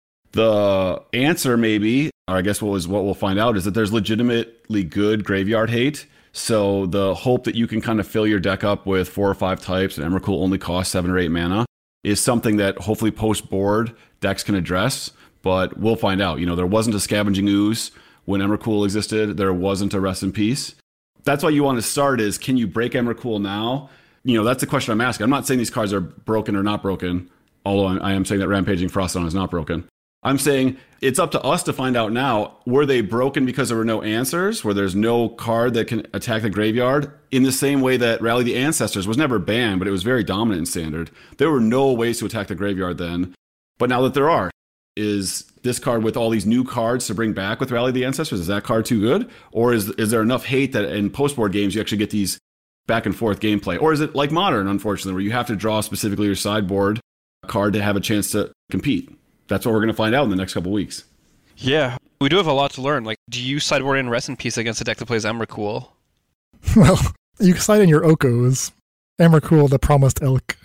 Speaker 2: The answer, maybe, or I guess what was what we'll find out, is that there's legitimately good graveyard hate. So the hope that you can kind of fill your deck up with four or five types and Emrakul only costs seven or eight mana is something that hopefully post-board decks can address. But we'll find out. You know, there wasn't a Scavenging Ooze when Emrakul existed. There wasn't a Rest in Peace. That's why you want to start is, can you break Emrakul now? You know, that's the question I'm asking. I'm not saying these cards are broken or not broken, although I am saying that Rampaging Ferocidon is not broken. I'm saying it's up to us to find out now, were they broken because there were no answers, where there's no card that can attack the graveyard? In the same way that Rally the Ancestors was never banned, but it was very dominant in Standard. There were no ways to attack the graveyard then, but now that there are, is this card with all these new cards to bring back with Rally the Ancestors, is that card too good? Or is is there enough hate that in post-board games you actually get these back and forth gameplay? Or is it like Modern, unfortunately, where you have to draw specifically your sideboard card to have a chance to compete? That's what we're going to find out in the next couple weeks.
Speaker 3: Yeah, we do have a lot to learn. Like, do you sideboard in Rest in Peace against a deck that plays Emrakul?
Speaker 1: Well, you side in your Okos. Emrakul, the Promised Elk.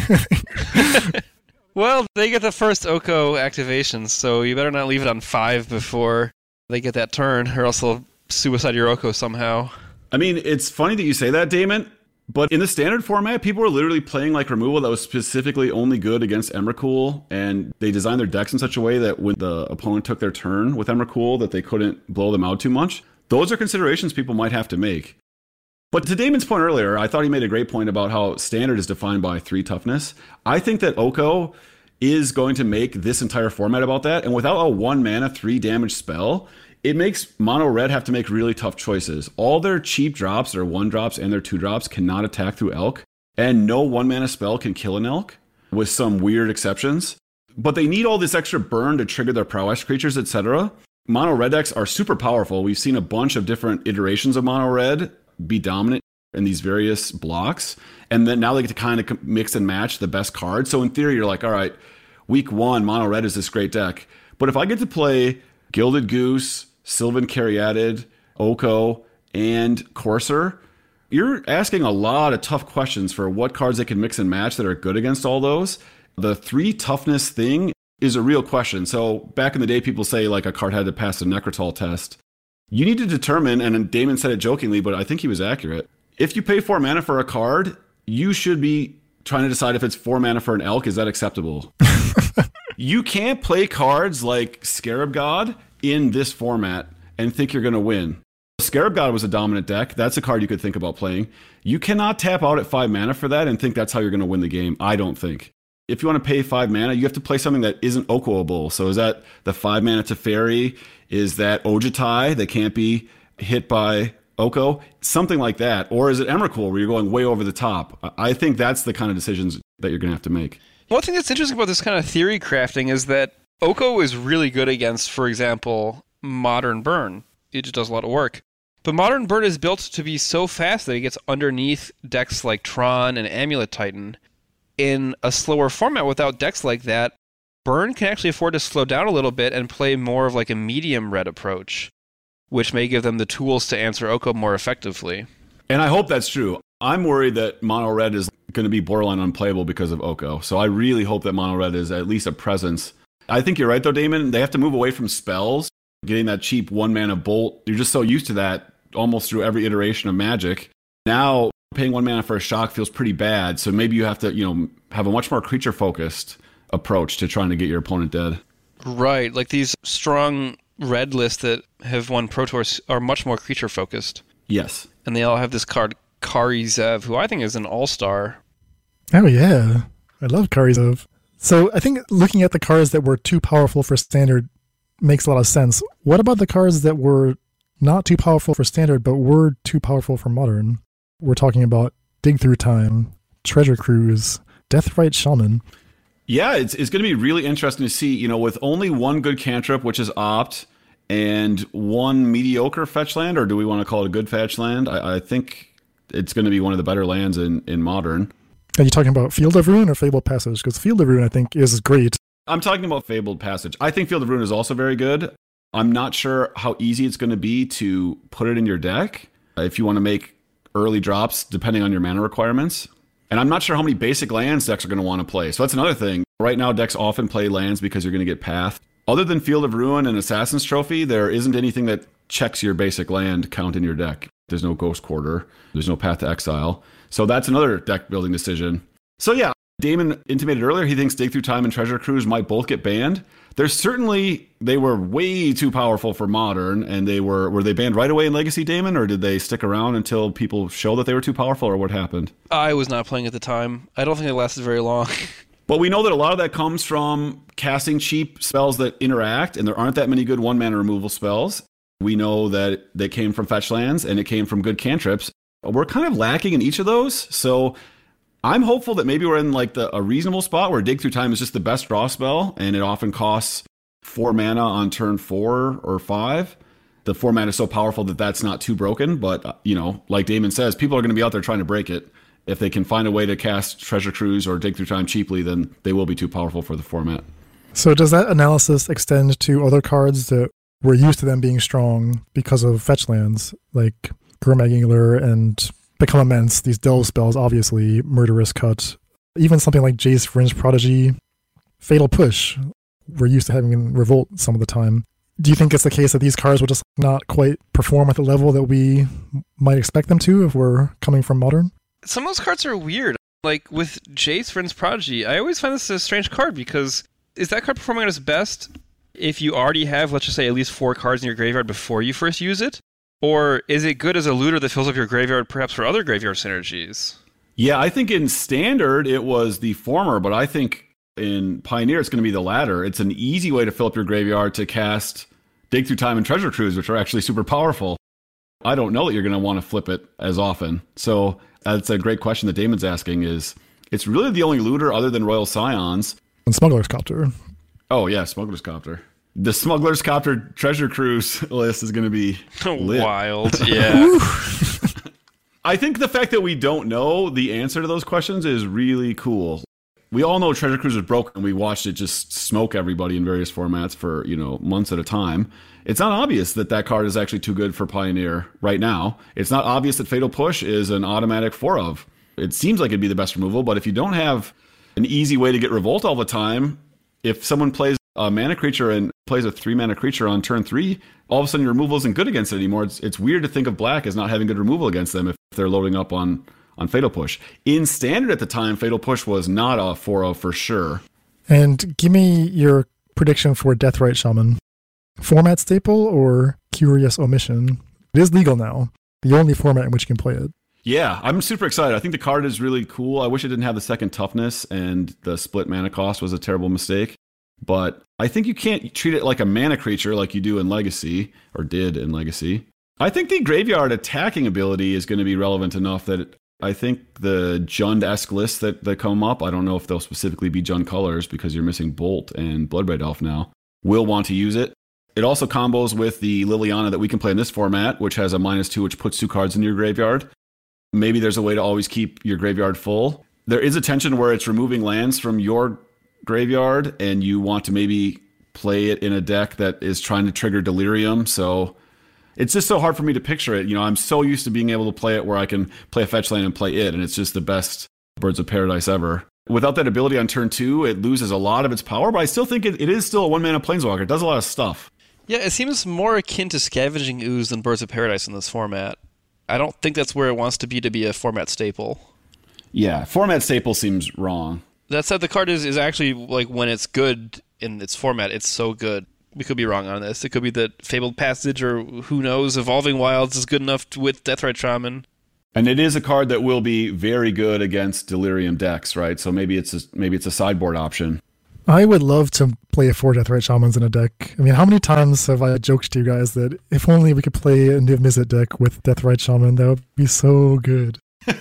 Speaker 3: Well, they get the first Oko activation, so you better not leave it on five before they get that turn, or else they'll suicide your Oko somehow.
Speaker 2: I mean, it's funny that you say that, Damon, but in the Standard format, people were literally playing like removal that was specifically only good against Emrakul, and they designed their decks in such a way that when the opponent took their turn with Emrakul, that they couldn't blow them out too much. Those are considerations people might have to make. But to Damon's point earlier, I thought he made a great point about how Standard is defined by three toughness. I think that Oko is going to make this entire format about that, and without a one mana, three damage spell, it makes Mono Red have to make really tough choices. All their cheap drops, their one drops and their two drops, cannot attack through Elk, and no one mana spell can kill an Elk, with some weird exceptions. But they need all this extra burn to trigger their prowess creatures, et cetera. Mono Red decks are super powerful. We've seen a bunch of different iterations of Mono Red be dominant in these various blocks, and then now they get to kind of mix and match the best cards. So in theory, you're like, all right, week one, Mono Red is this great deck. But if I get to play Gilded Goose, Sylvan Caryatid, Oko, and Courser, you're asking a lot of tough questions for what cards they can mix and match that are good against all those. The three toughness thing is a real question. So back in the day, people say like a card had to pass the Necrotol test. You need to determine, and Damon said it jokingly, but I think he was accurate. If you pay four mana for a card, you should be trying to decide if it's four mana for an Elk. Is that acceptable? You can't play cards like Scarab God in this format and think you're going to win. Scarab God was a dominant deck. That's a card you could think about playing. You cannot tap out at five mana for that and think that's how you're going to win the game. I don't think. If you want to pay five mana, you have to play something that isn't Okoable. So is that the five mana Teferi? Is that Ojutai that can't be hit by Oko, something like that? Or is it Emrakul where you're going way over the top? I think that's the kind of decisions that you're going to have to make.
Speaker 3: One thing that's interesting about this kind of theory crafting is that Oko is really good against, for example, Modern Burn. It just does a lot of work. But Modern Burn is built to be so fast that it gets underneath decks like Tron and Amulet Titan. In a slower format without decks like that, Burn can actually afford to slow down a little bit and play more of like a medium red approach, which may give them the tools to answer Oko more effectively.
Speaker 2: And I hope that's true. I'm worried that Mono Red is going to be borderline unplayable because of Oko. So I really hope that Mono Red is at least a presence. I think you're right, though, Damon. They have to move away from spells. Getting that cheap one-mana bolt, you're just so used to that almost through every iteration of Magic. Now, paying one mana for a shock feels pretty bad. So maybe you have to, you know, have a much more creature-focused approach to trying to get your opponent dead.
Speaker 3: Right. Like these strong red lists that have won Pro Tours are much more creature-focused.
Speaker 2: Yes.
Speaker 3: And they all have this card, Kari Zev, who I think is an all-star.
Speaker 1: Oh, yeah. I love Kari Zev. So I think looking at the cards that were too powerful for Standard makes a lot of sense. What about the cards that were not too powerful for Standard, but were too powerful for Modern? We're talking about Dig Through Time, Treasure Cruise, Deathrite Shaman.
Speaker 2: Yeah, it's it's going to be really interesting to see, you know, with only one good cantrip, which is Opt, and one mediocre fetch land, or do we want to call it a good fetch land? I, I think it's going to be one of the better lands in, in Modern.
Speaker 1: Are you talking about Field of Ruin or Fabled Passage? Because Field of Ruin, I think, is great.
Speaker 2: I'm talking about Fabled Passage. I think Field of Ruin is also very good. I'm not sure how easy it's going to be to put it in your deck if you want to make early drops, depending on your mana requirements. And I'm not sure how many basic lands decks are going to want to play. So that's another thing. Right now, decks often play lands because you're going to get Path. Other than Field of Ruin and Assassin's Trophy, there isn't anything that checks your basic land count in your deck. There's no Ghost Quarter. There's no Path to Exile. So that's another deck building decision. So yeah, Damon intimated earlier he thinks Dig Through Time and Treasure Cruise might both get banned. There's certainly, they were way too powerful for Modern, and they were, were they banned right away in Legacy, Damon, or did they stick around until people show that they were too powerful, or what happened?
Speaker 3: I was not playing at the time. I don't think it lasted very long.
Speaker 2: But we know that a lot of that comes from casting cheap spells that interact, and there aren't that many good one-mana removal spells. We know that they came from fetch lands, and it came from good cantrips. We're kind of lacking in each of those, so I'm hopeful that maybe we're in like the, a reasonable spot where Dig Through Time is just the best draw spell, and it often costs four mana on turn four or five. The four mana is so powerful that that's not too broken, but, uh, you know, like Damon says, people are going to be out there trying to break it. If they can find a way to cast Treasure Cruise or Dig Through Time cheaply, then they will be too powerful for the format.
Speaker 1: So does that analysis extend to other cards that we're used to them being strong because of fetch lands, like Gurmag Angler and Become Immense, these delve spells, obviously, Murderous Cut, even something like Jace Fringe Prodigy, Fatal Push, we're used to having in Revolt some of the time. Do you think it's the case that these cards will just not quite perform at the level that we might expect them to if we're coming from Modern?
Speaker 3: Some of those cards are weird. Like with Jace Fringe Prodigy, I always find this a strange card because is that card performing at its best if you already have, let's just say, at least four cards in your graveyard before you first use it? Or is it good as a looter that fills up your graveyard perhaps for other graveyard synergies?
Speaker 2: Yeah, I think in Standard it was the former, but I think in Pioneer it's going to be the latter. It's an easy way to fill up your graveyard to cast Dig Through Time and Treasure Cruise, which are actually super powerful. I don't know that you're going to want to flip it as often. So that's a great question that Damon's asking is, it's really the only looter other than Royal Scions.
Speaker 1: And Smuggler's Copter.
Speaker 2: Oh yeah, Smuggler's Copter. The Smuggler's Copter Treasure Cruise list is going to be lit.
Speaker 3: Wild, yeah.
Speaker 2: I think the fact that we don't know the answer to those questions is really cool. We all know Treasure Cruise is broken. We watched it just smoke everybody in various formats for, you know, months at a time. It's not obvious that that card is actually too good for Pioneer right now. It's not obvious that Fatal Push is an automatic four of. It seems like it'd be the best removal, but if you don't have an easy way to get Revolt all the time, if someone plays a mana creature and plays a three mana creature on turn three, all of a sudden your removal isn't good against it anymore. It's, it's weird to think of black as not having good removal against them if they're loading up on, on Fatal Push. In Standard at the time, Fatal Push was not a four of for sure.
Speaker 1: And give me your prediction for Deathrite Shaman. Format staple or curious omission? It is legal now. The only format in which you can play it.
Speaker 2: Yeah, I'm super excited. I think the card is really cool. I wish it didn't have the second toughness, and the split mana cost was a terrible mistake. But I think you can't treat it like a mana creature like you do in Legacy, or did in Legacy. I think the graveyard attacking ability is going to be relevant enough that it, I think the Jund-esque lists that, that come up, I don't know if they'll specifically be Jund colors because you're missing Bolt and Bloodbraid Elf now, will want to use it. It also combos with the Liliana that we can play in this format, which has a minus two, which puts two cards in your graveyard. Maybe there's a way to always keep your graveyard full. There is a tension where it's removing lands from your graveyard, and you want to maybe play it in a deck that is trying to trigger Delirium, so it's just so hard for me to picture it. You know, I'm so used to being able to play it where I can play a fetch land and play it, and it's just the best Birds of Paradise ever. Without that ability on turn two, it loses a lot of its power, but I still think it, it is still a one-mana Planeswalker. It does a lot of stuff.
Speaker 3: Yeah, it seems more akin to Scavenging Ooze than Birds of Paradise in this format. I don't think that's where it wants to be to be a format staple.
Speaker 2: Yeah, format staple seems wrong.
Speaker 3: That said, the card is, is actually, like, when it's good in its format, it's so good. We could be wrong on this. It could be that Fabled Passage or who knows, Evolving Wilds is good enough to, with Deathrite Shaman.
Speaker 2: And it is a card that will be very good against Delirium decks, right? So maybe it's a, maybe it's a sideboard option.
Speaker 1: I would love to play four Deathrite Shamans in a deck. I mean, how many times have I joked to you guys that if only we could play a Niv Mizzet deck with Deathrite Shaman, that would be so good.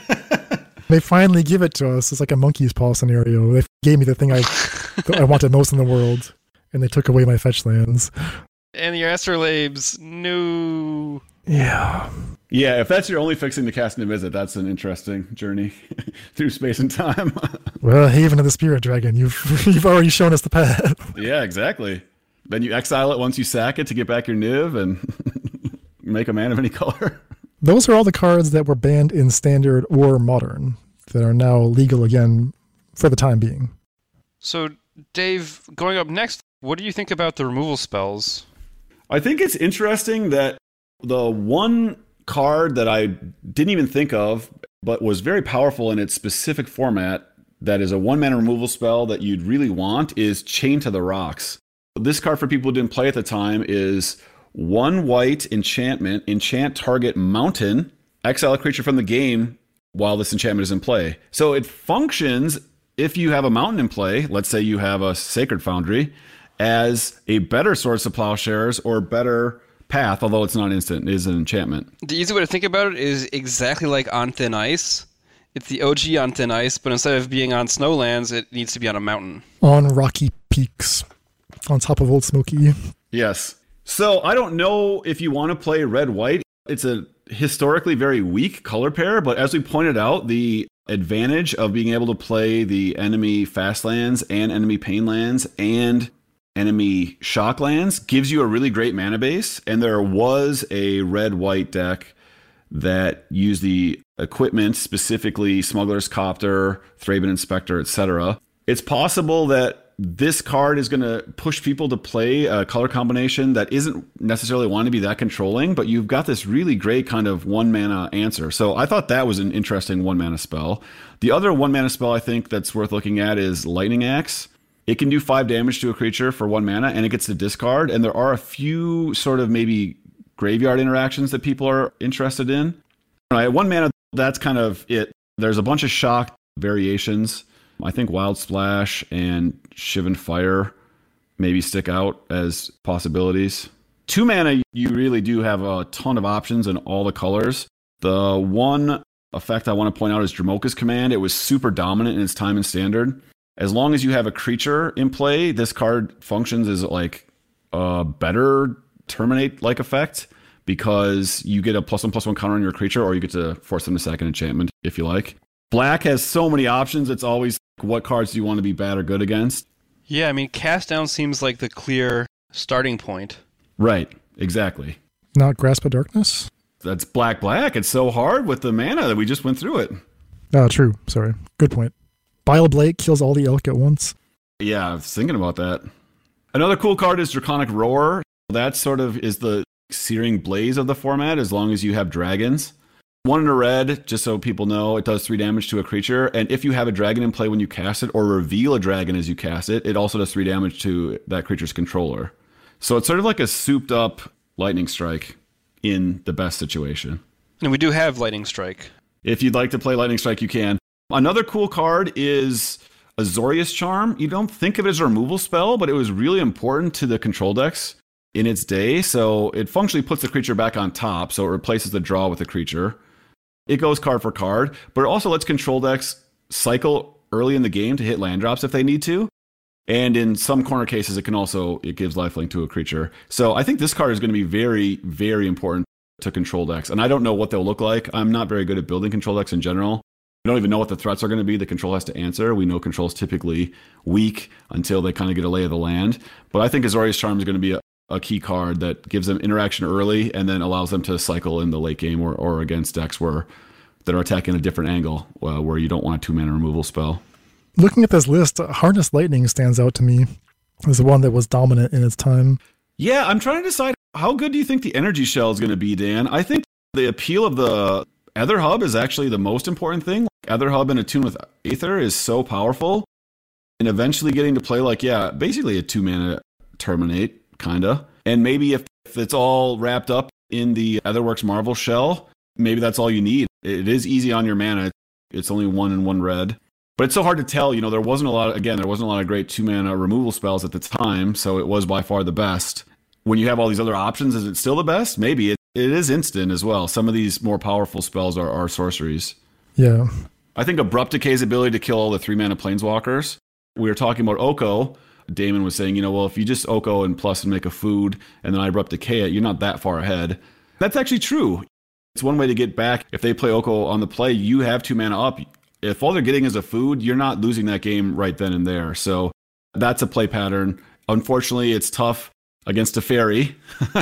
Speaker 1: They finally give it to us. It's like a monkey's paw scenario. They gave me the thing I, I wanted most in the world. And they took away my fetch lands.
Speaker 3: And your Astrolabes, no.
Speaker 1: Yeah.
Speaker 2: Yeah, if that's your only fixing to cast Niv Mizzet, that's an interesting journey through space and time.
Speaker 1: Well, Haven of the Spirit Dragon, you've you've already shown us the path.
Speaker 2: Yeah, exactly. Then you exile it once you sack it to get back your Niv and make a man of any color.
Speaker 1: Those are all the cards that were banned in Standard or Modern that are now legal again for the time being.
Speaker 3: So, Dave, going up next, what do you think about the removal spells?
Speaker 2: I think it's interesting that the one card that I didn't even think of, but was very powerful in its specific format, that is a one-mana removal spell that you'd really want, is Chain to the Rocks. This card, for people who didn't play at the time, is one white enchantment, enchant target mountain, exile a creature from the game while this enchantment is in play. So it functions, if you have a mountain in play, let's say you have a Sacred Foundry, as a better Swords to Plowshares or better Path, although it's not instant, it is an enchantment.
Speaker 3: The easy way to think about it is exactly like On Thin Ice. It's the O G On Thin Ice, but instead of being on snowlands, it needs to be on a mountain.
Speaker 1: On rocky peaks, on top of Old Smoky.
Speaker 2: Yes. So I don't know if you want to play red-white. It's a historically very weak color pair, but as we pointed out, the advantage of being able to play the enemy fast lands and enemy pain lands and enemy shock lands gives you a really great mana base. And there was a red-white deck that used the equipment, specifically Smuggler's Copter, Thraben Inspector, et cetera. It's possible that this card is going to push people to play a color combination that isn't necessarily want to be that controlling, but you've got this really great kind of one mana answer. So I thought that was an interesting one mana spell. The other one mana spell I think that's worth looking at is Lightning Axe. It can do five damage to a creature for one mana, and it gets to discard. And there are a few sort of maybe graveyard interactions that people are interested in. All right, one mana, that's kind of it. There's a bunch of shock variations. I think Wild Splash and Shivan Fire maybe stick out as possibilities. Two mana, you really do have a ton of options in all the colors. The one effect I want to point out is Dromoka's Command. It was super dominant in its time in Standard. As long as you have a creature in play, this card functions as like a better Terminate-like effect, because you get a plus one plus one counter on your creature, or you get to force them to sack an enchantment if you like. Black has so many options. It's always what cards do you want to be bad or good against?
Speaker 3: Yeah, I mean, Cast Down seems like the clear starting point.
Speaker 2: Right, exactly.
Speaker 1: Not Grasp of Darkness?
Speaker 2: That's black, black. It's so hard with the mana that we just went through it.
Speaker 1: Oh, true. Sorry. Good point. Bile Blade kills all the elk at once.
Speaker 2: Yeah, I was thinking about that. Another cool card is Draconic Roar. That sort of is the Searing Blaze of the format, as long as you have dragons. One in a red, just so people know, it does three damage to a creature. And if you have a dragon in play when you cast it, or reveal a dragon as you cast it, it also does three damage to that creature's controller. So it's sort of like a souped up Lightning Strike in the best situation.
Speaker 3: And we do have Lightning Strike.
Speaker 2: If you'd like to play Lightning Strike, you can. Another cool card is Azorius Charm. You don't think of it as a removal spell, but it was really important to the control decks in its day. So it functionally puts the creature back on top. So it replaces the draw with the creature. It goes card for card, but it also lets control decks cycle early in the game to hit land drops if they need to. And in some corner cases, it can also, it gives lifelink to a creature. So I think this card is going to be very, very important to control decks. And I don't know what they'll look like. I'm not very good at building control decks in general. We don't even know what the threats are going to be. The control has to answer. We know control is typically weak until they kind of get a lay of the land. But I think Azorius Charm is going to be a, a key card that gives them interaction early and then allows them to cycle in the late game or, or against decks where that are attacking a different angle uh, where you don't want a two-mana removal spell.
Speaker 1: Looking at this list, Harness Lightning stands out to me as the one that was dominant in its time.
Speaker 2: Yeah, I'm trying to decide, how good do you think the Energy Shell is going to be, Dan? I think the appeal of the Aether Hub is actually the most important thing. Aether Hub in a tune with Aether is so powerful. And eventually getting to play like, yeah, basically a two-mana Terminate, kind of. And maybe if, if it's all wrapped up in the Aetherworks Marvel Shell, maybe that's all you need. It is easy on your mana. It's only one and one red. But it's so hard to tell. You know, there wasn't a lot, of, again, there wasn't a lot of great two-mana removal spells at the time, so it was by far the best. When you have all these other options, is it still the best? Maybe. It, it is instant as well. Some of these more powerful spells are, are sorceries.
Speaker 1: Yeah.
Speaker 2: I think Abrupt Decay's ability to kill all the three-mana planeswalkers. We were talking about Oko. Damon was saying, you know, well, if you just Oko and plus and make a food, and then I Abrupt Decay it, you're not that far ahead. That's actually true. It's one way to get back. If they play Oko on the play, you have two mana up. If all they're getting is a food, you're not losing that game right then and there. So that's a play pattern. Unfortunately, it's tough against Teferi,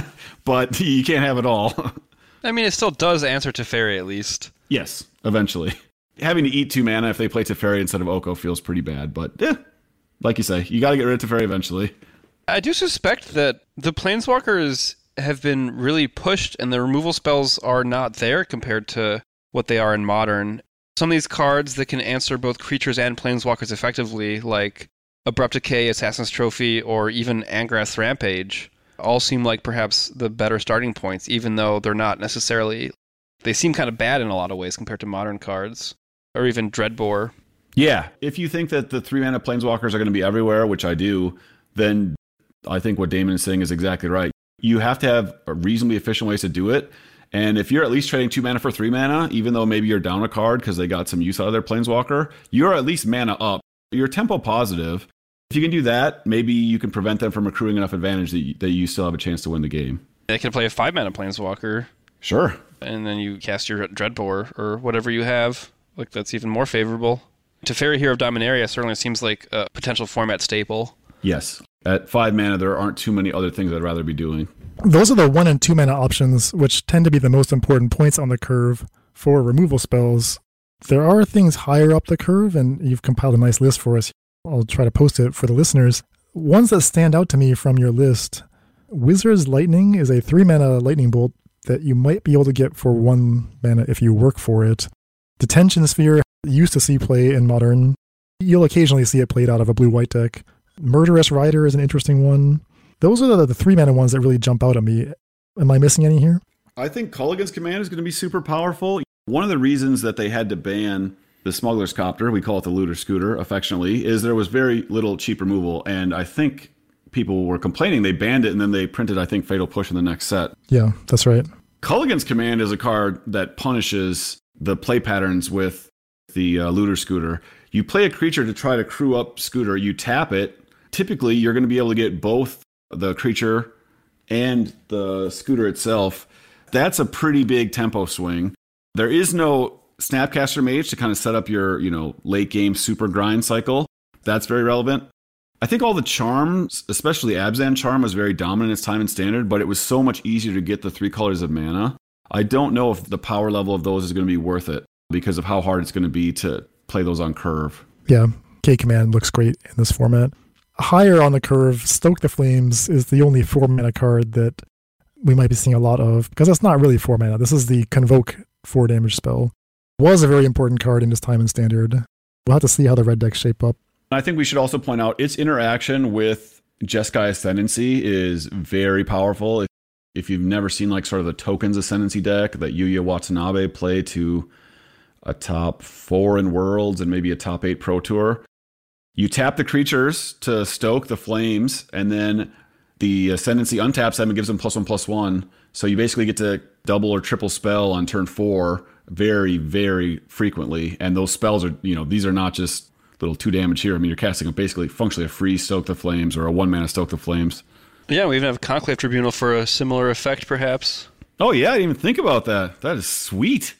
Speaker 2: but you can't have it all.
Speaker 3: I mean, it still does answer Teferi at least.
Speaker 2: Yes, eventually. Having to eat two mana if they play Teferi instead of Oko feels pretty bad, but yeah, like you say, you got to get rid of Teferi eventually.
Speaker 3: I do suspect that the Planeswalkers have been really pushed and the removal spells are not there compared to what they are in Modern. Some of these cards that can answer both creatures and planeswalkers effectively, like Abrupt Decay, Assassin's Trophy, or even Angrath's Rampage, all seem like perhaps the better starting points, even though they're not necessarily... They seem kind of bad in a lot of ways compared to modern cards, or even Dreadbore.
Speaker 2: Yeah, if you think that the three-mana planeswalkers are going to be everywhere, which I do, then I think what Damon is saying is exactly right. You have to have reasonably efficient ways to do it. And if you're at least trading two mana for three mana, even though maybe you're down a card because they got some use out of their planeswalker, you're at least mana up. You're tempo positive. If you can do that, maybe you can prevent them from accruing enough advantage that you, that you still have a chance to win the game.
Speaker 3: They can play a five mana planeswalker.
Speaker 2: Sure.
Speaker 3: And then you cast your Dreadbore or whatever you have. Like, that's even more favorable. Teferi, Hero of Dominaria certainly seems like a potential format staple.
Speaker 2: Yes. At five mana, there aren't too many other things I'd rather be doing.
Speaker 1: Those are the one and two mana options, which tend to be the most important points on the curve for removal spells. There are things higher up the curve, and you've compiled a nice list for us. I'll try to post it for the listeners. Ones that stand out to me from your list, Wizard's Lightning is a three mana lightning bolt that you might be able to get for one mana if you work for it. Detention Sphere, used to see play in Modern. You'll occasionally see it played out of a blue-white deck. Murderous Rider is an interesting one. Those are the, the three mana ones that really jump out at me. Am I missing any here?
Speaker 2: I think Culligan's Command is going to be super powerful. One of the reasons that they had to ban the Smuggler's Copter, we call it the Looter Scooter affectionately, is there was very little cheap removal. And I think people were complaining they banned it and then they printed, I think, Fatal Push in the next set.
Speaker 1: Yeah, that's right.
Speaker 2: Culligan's Command is a card that punishes the play patterns with the uh, Looter Scooter. You play a creature to try to crew up Scooter, you tap it. Typically, you're going to be able to get both the creature and the Scooter itself. That's a pretty big tempo swing. There is no Snapcaster Mage to kind of set up your, you know, late game super grind cycle. That's very relevant. I think all the charms, especially Abzan Charm, was very dominant in its time in Standard, but it was so much easier to get the three colors of mana. I don't know if the power level of those is going to be worth it because of how hard it's going to be to play those on curve.
Speaker 1: Yeah, K-Command looks great in this format. Higher on the curve, Stoke the Flames is the only four mana card that we might be seeing a lot of, because that's not really four mana. This is the Convoke four damage spell. Was a very important card in this time in Standard. We'll have to see how the red decks shape up.
Speaker 2: I think we should also point out its interaction with Jeskai Ascendancy is very powerful. If, if you've never seen like sort of the Tokens Ascendancy deck that Yuya Watanabe play to a top four in Worlds and maybe a top eight Pro Tour, you tap the creatures to stoke the flames, and then The Ascendancy untaps them and gives them plus one, plus one. So you basically get to double or triple spell on turn four very, very frequently. And those spells are, you know, these are not just little two damage here. I mean, you're casting a basically functionally a free Stoke the Flames or a one mana Stoke the Flames.
Speaker 3: Yeah, we even have Conclave Tribunal for a similar effect, perhaps.
Speaker 2: Oh, yeah, I didn't even think about that. That is sweet.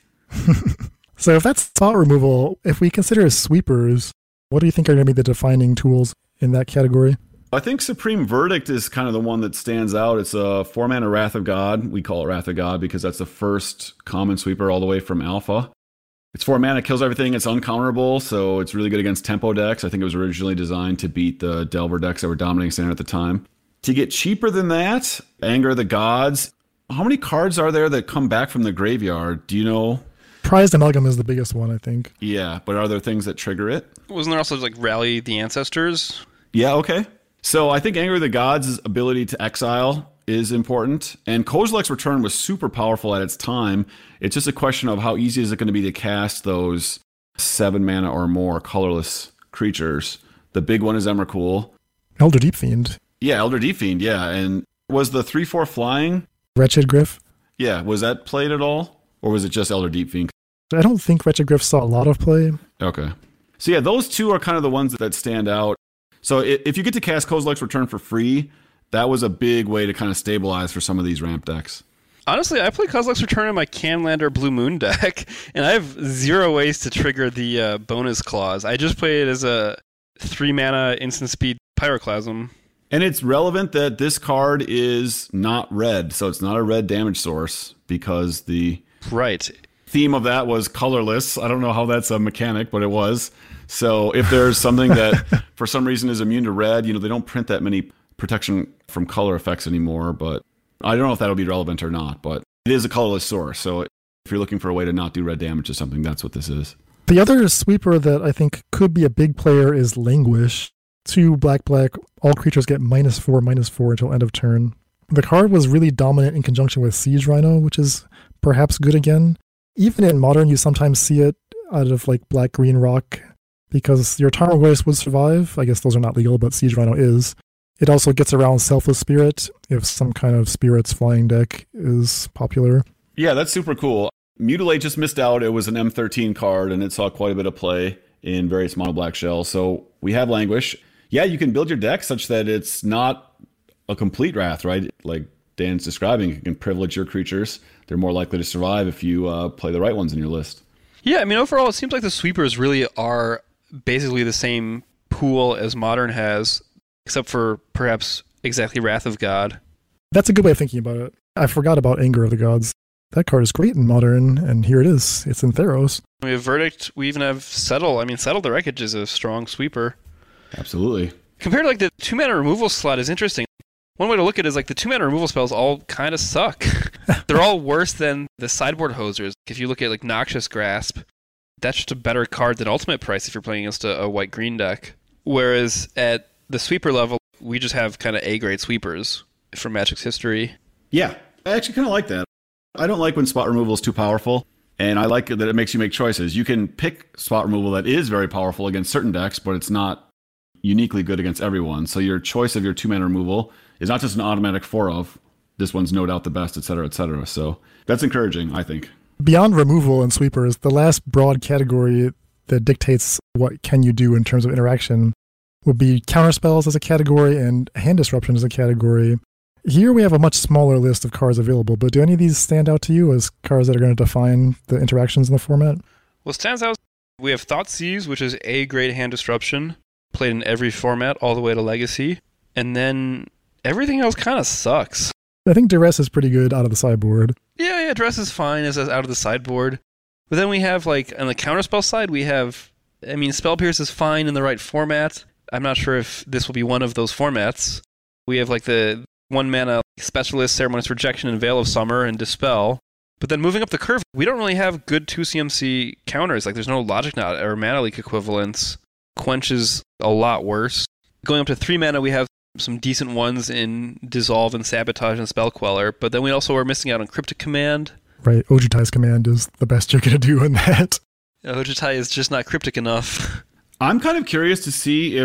Speaker 1: So if that's spot removal, if we consider sweepers, what do you think are going to be the defining tools in that category?
Speaker 2: I think Supreme Verdict is kind of the one that stands out. It's a four mana Wrath of God. We call it Wrath of God because that's the first common sweeper all the way from Alpha. It's four mana, kills everything. It's uncounterable, so it's really good against tempo decks. I think it was originally designed to beat the Delver decks that were dominating Standard at the time. To get cheaper than that, Anger of the Gods. How many cards are there that come back from the graveyard? Do you know?
Speaker 1: Prized Amalgam is the biggest one, I think.
Speaker 2: Yeah, but are there things that trigger it?
Speaker 3: Wasn't there also like Rally the Ancestors?
Speaker 2: Yeah, okay. So I think Anger of the Gods' ability to exile is important. And Kozilek's Return was super powerful at its time. It's just a question of how easy is it going to be to cast those seven mana or more colorless creatures. The big one is Emrakul.
Speaker 1: Elder Deep Fiend.
Speaker 2: Yeah, Elder Deep Fiend, yeah. And was the three four flying?
Speaker 1: Wretched Gryff.
Speaker 2: Yeah, was that played at all? Or was it just Elder Deep Fiend?
Speaker 1: I don't think Wretched Gryff saw a lot of play.
Speaker 2: Okay. So yeah, those two are kind of the ones that stand out. So if you get to cast Kozilek's Return for free, that was a big way to kind of stabilize for some of these ramp decks.
Speaker 3: Honestly, I play Kozilek's Return in my Canlander Blue Moon deck, and I have zero ways to trigger the uh, bonus clause. I just play it as a three mana instant speed Pyroclasm.
Speaker 2: And it's relevant that this card is not red, so it's not a red damage source because the
Speaker 3: right
Speaker 2: theme of that was colorless. I don't know how that's a mechanic, but it was. So if there's something that for some reason is immune to red, you know, they don't print that many protection from color effects anymore, but I don't know if that'll be relevant or not, but it is a colorless source. So if you're looking for a way to not do red damage to something, that's what this is.
Speaker 1: The other sweeper that I think could be a big player is Languish. Two black, black, all creatures get minus four, minus four until end of turn. The card was really dominant in conjunction with Siege Rhino, which is perhaps good again. Even in Modern, you sometimes see it out of like black, green rock, because your Tarmogoyf would survive. I guess those are not legal, but Siege Rhino is. It also gets around Selfless Spirit if some kind of Spirits flying deck is popular.
Speaker 2: Yeah, that's super cool. Mutilate just missed out. It was an M thirteen card, and it saw quite a bit of play in various mono black shells. So we have Languish. Yeah, you can build your deck such that it's not a complete Wrath, right? Like Dan's describing, you can privilege your creatures. They're more likely to survive if you uh, play the right ones in your list.
Speaker 3: Yeah, I mean, overall, it seems like the sweepers really are basically the same pool as Modern has, except for perhaps exactly Wrath of God.
Speaker 1: That's a good way of thinking about it. I forgot about Anger of the Gods. That card is great in Modern, and here it is. It's in Theros.
Speaker 3: We have Verdict. We even have Settle. I mean, Settle the Wreckage is a strong sweeper.
Speaker 2: Absolutely.
Speaker 3: Compared to like the two-mana removal slot is interesting. One way to look at it is like the two-mana removal spells all kind of suck. They're all worse than the sideboard hosers. If you look at like Noxious Grasp, that's just a better card than Ultimate Price if you're playing against a, a white-green deck. Whereas at the sweeper level, we just have kind of A-grade sweepers from Magic's history.
Speaker 2: Yeah, I actually kind of like that. I don't like when spot removal is too powerful, and I like that it makes you make choices. You can pick spot removal that is very powerful against certain decks, but it's not uniquely good against everyone. So your choice of your two-mana removal is not just an automatic four of, this one's no doubt the best, et cetera, et cetera. So that's encouraging, I think.
Speaker 1: Beyond removal and sweepers, the last broad category that dictates what can you do in terms of interaction would be counterspells as a category and hand disruption as a category. Here we have a much smaller list of cards available, but do any of these stand out to you as cards that are going to define the interactions in the format?
Speaker 3: Well, it stands out. We have Thoughtseize, which is A-grade hand disruption, played in every format all the way to Legacy. And then everything else kind of sucks.
Speaker 1: I think Duress is pretty good out of the sideboard.
Speaker 3: Yeah, yeah, Duress is fine as out of the sideboard. But then we have, like, on the counterspell side, we have, I mean, Spell Pierce is fine in the right format. I'm not sure if this will be one of those formats. We have, like, the one mana Specialist, Ceremonious Rejection, and Veil of Summer, and Dispel. But then moving up the curve, we don't really have good two C M C counters. Like, there's no Logic Knot or Mana Leak equivalents. Quench is a lot worse. Going up to three mana, we have some decent ones in Dissolve and Sabotage and Spell Queller, but then we also are missing out on Cryptic Command.
Speaker 1: Right, Ojutai's Command is the best you're going to do in that.
Speaker 3: Ojutai is just not cryptic enough.
Speaker 2: I'm kind of curious to see if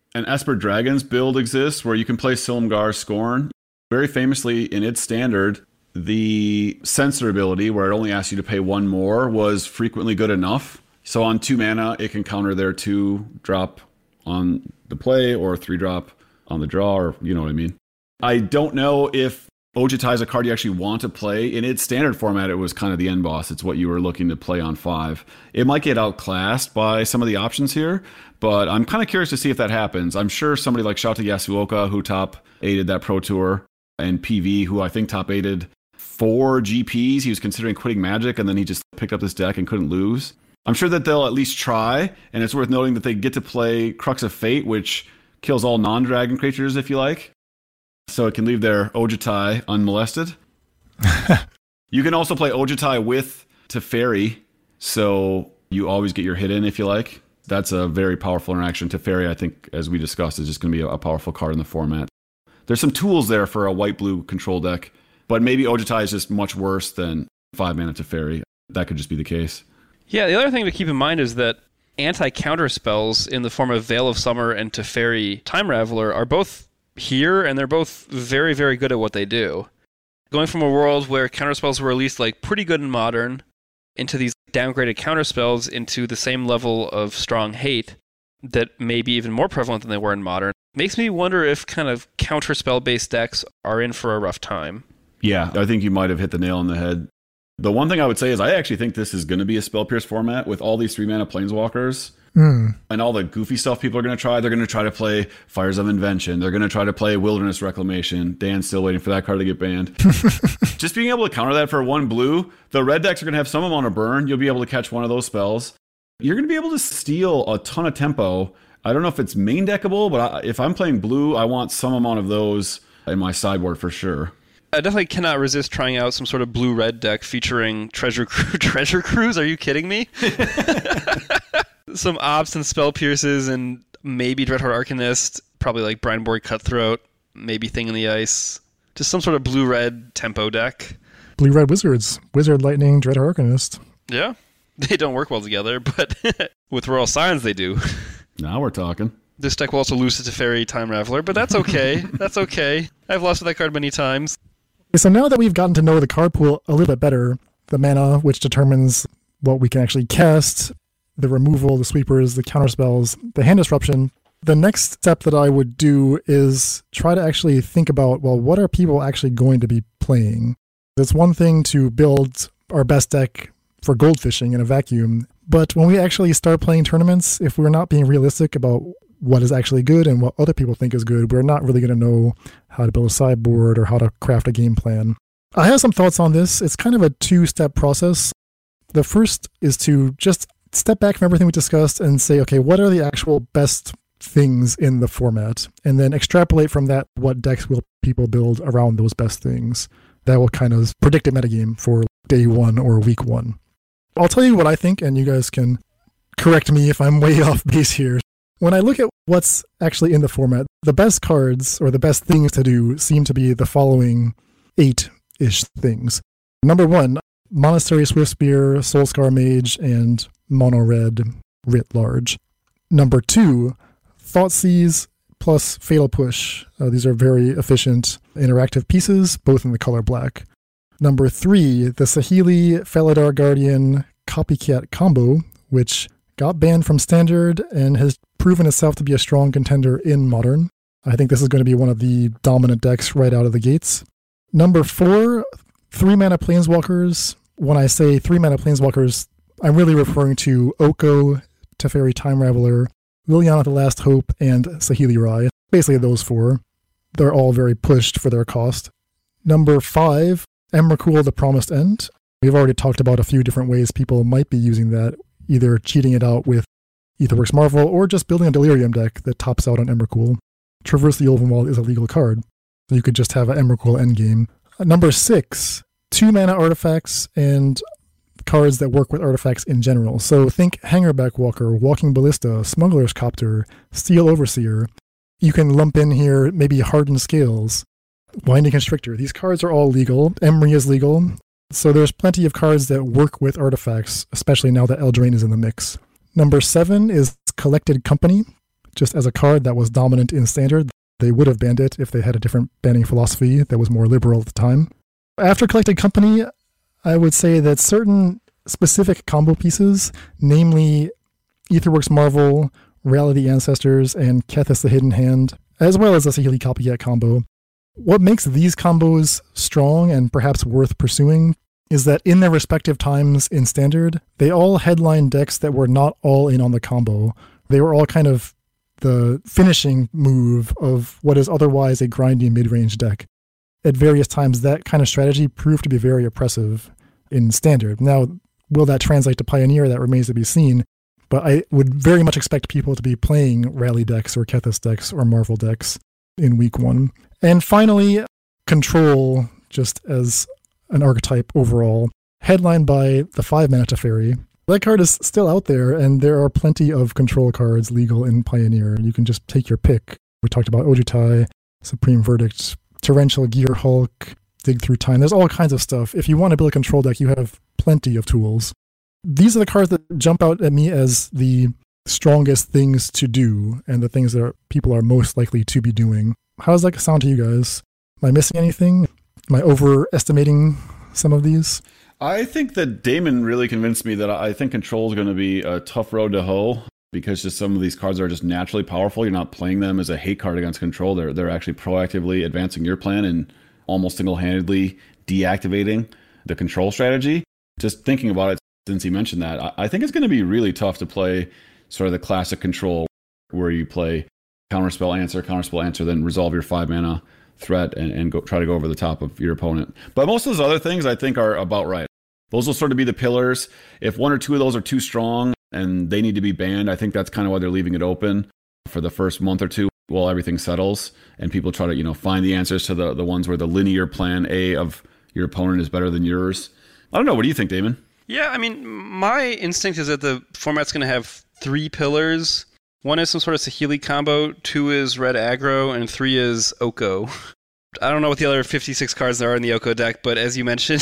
Speaker 2: An Esper Dragons build exists where you can play Silumgar Scorn. Very famously in its standard, the Censor ability, where it only asks you to pay one more, was frequently good enough. So on two mana, it can counter their two drop on the play or three drop on the draw, or you know what I mean. I don't know if Ojutai is a card you actually want to play. In its standard format, it was kind of the end boss. It's what you were looking to play on five. It might get outclassed by some of the options here, but I'm kind of curious to see if that happens. I'm sure somebody like Shota Yasuoka, who top aided that Pro Tour, and P V, who I think top aided four G Ps. He was considering quitting Magic, and then he just picked up this deck and couldn't lose. I'm sure that they'll at least try, and it's worth noting that they get to play Crux of Fate, which kills all non-dragon creatures, if you like. So it can leave their Ojutai unmolested. You can also play Ojutai with Teferi, so you always get your hit in, if you like. That's a very powerful interaction. Teferi, I think, as we discussed, is just going to be a powerful card in the format. There's some tools there for a white-blue control deck, but maybe Ojutai is just much worse than five mana Teferi. That could just be the case.
Speaker 3: Yeah, the other thing to keep in mind is that anti-counter spells in the form of Veil of Summer and Teferi Time Raveler are both here, and they're both very, very good at what they do. Going from a world where counterspells were at least like pretty good in Modern into these downgraded counterspells into the same level of strong hate that may be even more prevalent than they were in Modern, makes me wonder if kind of counterspell-based decks are in for a rough time.
Speaker 2: Yeah, I think you might have hit the nail on the head. The one thing I would say is I actually think this is going to be a Spell Pierce format with all these three-mana Planeswalkers. Mm. And all the goofy stuff people are going to try. They're going to try to play Fires of Invention. They're going to try to play Wilderness Reclamation. Dan's still waiting for that card to get banned. Just being able to counter that for one blue, the red decks are going to have some amount of burn. You'll be able to catch one of those spells. You're going to be able to steal a ton of tempo. I don't know if it's main deckable, but I, if I'm playing blue, I want some amount of those in my sideboard for sure.
Speaker 3: I definitely cannot resist trying out some sort of blue-red deck featuring Treasure Cru- Treasure Cruise. Are you kidding me? Some Ops and Spell Pierces and maybe Dreadhorde Arcanist, probably like Brineborn Cutthroat, maybe Thing in the Ice. Just some sort of blue-red tempo deck.
Speaker 1: Blue-red Wizards. Wizard, Lightning, Dreadhorde Arcanist.
Speaker 3: Yeah. They don't work well together, but with Royal Signs they do.
Speaker 2: Now we're talking.
Speaker 3: This deck will also lose to Teferi Time Raveler, but that's okay. That's okay. I've lost with that card many times.
Speaker 1: So now that we've gotten to know the card pool a little bit better, the mana, which determines what we can actually cast, the removal, the sweepers, the counterspells, the hand disruption, the next step that I would do is try to actually think about, well, what are people actually going to be playing? It's one thing to build our best deck for goldfishing in a vacuum, but when we actually start playing tournaments, if we're not being realistic about what is actually good and what other people think is good, we're not really going to know how to build a sideboard or how to craft a game plan. I have some thoughts on this. It's kind of a two-step process. The first is to just step back from everything we discussed and say, okay, what are the actual best things in the format? And then extrapolate from that what decks will people build around those best things. That will kind of predict a metagame for day one or week one. I'll tell you what I think, and you guys can correct me if I'm way off base here. When I look at what's actually in the format, the best cards or the best things to do seem to be the following eight-ish things. Number one, Monastery Swiftspear, Soulscar Mage, and Mono Red writ large. Number two, Thoughtseize plus Fatal Push. Uh, these are very efficient interactive pieces, both in the color black. Number three, the Saheeli Faladar Guardian Copycat combo, which got banned from Standard and has proven itself to be a strong contender in Modern. I think this is going to be one of the dominant decks right out of the gates. Number four, three-mana Planeswalkers. When I say three-mana Planeswalkers, I'm really referring to Oko, Teferi Time Raveler, Liliana the Last Hope, and Saheeli Rai. Basically those four. They're all very pushed for their cost. Number five, Emrakul the Promised End. We've already talked about a few different ways people might be using that, either cheating it out with Aetherworks Marvel or just building a Delirium deck that tops out on Emrakul. Traverse the Ulvenwald is a legal card, so you could just have an Emrakul endgame. Uh, number six, two-mana artifacts and cards that work with artifacts in general. So think Hangerback Walker, Walking Ballista, Smuggler's Copter, Steel Overseer. You can lump in here maybe Hardened Scales, Winding Constrictor. These cards are all legal. Emry is legal. So there's plenty of cards that work with artifacts, especially now that Eldraine is in the mix. Number seven is Collected Company.
Speaker 4: just as a card that was dominant in Standard. They would have banned it if they had a different banning philosophy that was more liberal at the time. After Collected Company, I would say that certain specific combo pieces, namely Aetherworks Marvel, Rally the Ancestors, and Kethis the Hidden Hand, as well as the Saheeli Copycat combo, what makes these combos strong and perhaps worth pursuing is that in their respective times in Standard, they all headline decks that were not all in on the combo. They were all kind of the finishing move of what is otherwise a grindy mid-range deck. At various times, that kind of strategy proved to be very oppressive in Standard. Now, will that translate to Pioneer? That remains to be seen. But I would very much expect people to be playing Rally decks or Kethis decks or Marvel decks in week one. And finally, Control, just as an archetype overall, headlined by the five-mana Teferi. That card is still out there, and there are plenty of Control cards legal in Pioneer. You can just take your pick. We talked about Ojutai, Supreme Verdict, Torrential Gear Hulk, Dig Through Time. There's all kinds of stuff. If you want to build a Control deck, you have plenty of tools. These are the cards that jump out at me as the strongest things to do and the things that are, people are most likely to be doing. How does that sound to you guys? Am I missing anything? Am I overestimating some of these?
Speaker 2: I think that Damon really convinced me that I think Control is going to be a tough road to hoe because just some of these cards are just naturally powerful. You're not playing them as a hate card against Control. They're, they're actually proactively advancing your plan and almost single-handedly deactivating the Control strategy. Just thinking about it, since he mentioned that, I think it's going to be really tough to play sort of the classic Control where you play Counterspell Answer, Counterspell Answer, then resolve your five mana threat and, and go try to go over the top of your opponent. But most of those other things I think are about right. Those will sort of be the pillars. If one or two of those are too strong and they need to be banned, I think that's kind of why they're leaving it open for the first month or two while everything settles and people try to, you know, find the answers to the, the ones where the linear plan A of your opponent is better than yours. I don't know. What do you think, Damon?
Speaker 3: Yeah, I mean, my instinct is that the format's going to have three pillars. One is some sort of Saheeli combo, two is red aggro, and three is Oko. I don't know what the other fifty-six cards there are in the Oko deck, but as you mentioned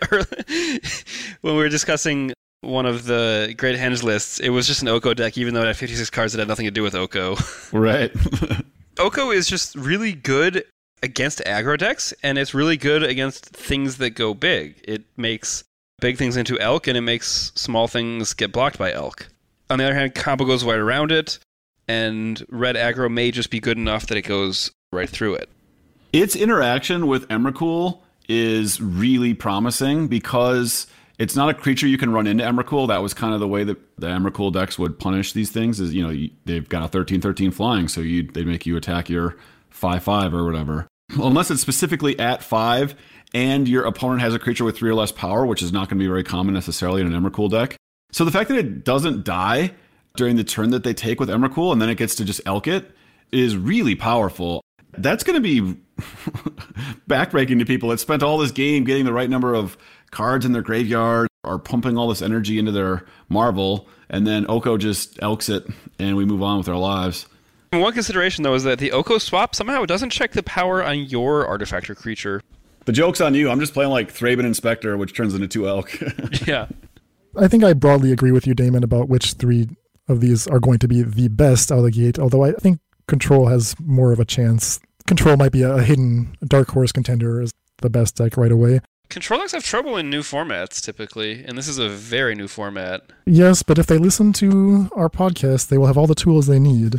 Speaker 3: when we were discussing one of the Great Henge lists, it was just an Oko deck, even though it had fifty-six cards that had nothing to do with Oko.
Speaker 2: Right.
Speaker 3: Oko is just really good against aggro decks, and it's really good against things that go big. It makes big things into Elk, and it makes small things get blocked by Elk. On the other hand, combo goes right around it, and red aggro may just be good enough that it goes right through it.
Speaker 2: Its interaction with Emrakul is really promising because it's not a creature you can run into Emrakul. That was kind of the way that the Emrakul decks would punish these things. Is, you know, they've got a thirteen thirteen flying, so you they make you attack your five five or whatever. Well, unless it's specifically at five and your opponent has a creature with three or less power, which is not going to be very common necessarily in an Emrakul deck. So the fact that it doesn't die during the turn that they take with Emrakul and then it gets to just Elk it is really powerful. That's going to be backbreaking to people that spent all this game getting the right number of cards in their graveyard, are pumping all this energy into their Marvel, and then Oko just Elks it, and we move on with our lives.
Speaker 3: One consideration, though, is that the Oko swap somehow doesn't check the power on your artifact or creature.
Speaker 2: The joke's on you. I'm just playing like Thraben Inspector, which turns into two Elk.
Speaker 3: Yeah.
Speaker 4: I think I broadly agree with you, Damon, about which three of these are going to be the best out of the gate, although I think Control has more of a chance. Control might be a hidden dark horse contender as the best deck right away.
Speaker 3: Control decks have trouble in new formats, typically, and this is a very new format.
Speaker 4: Yes, but if they listen to our podcast, they will have all the tools they need.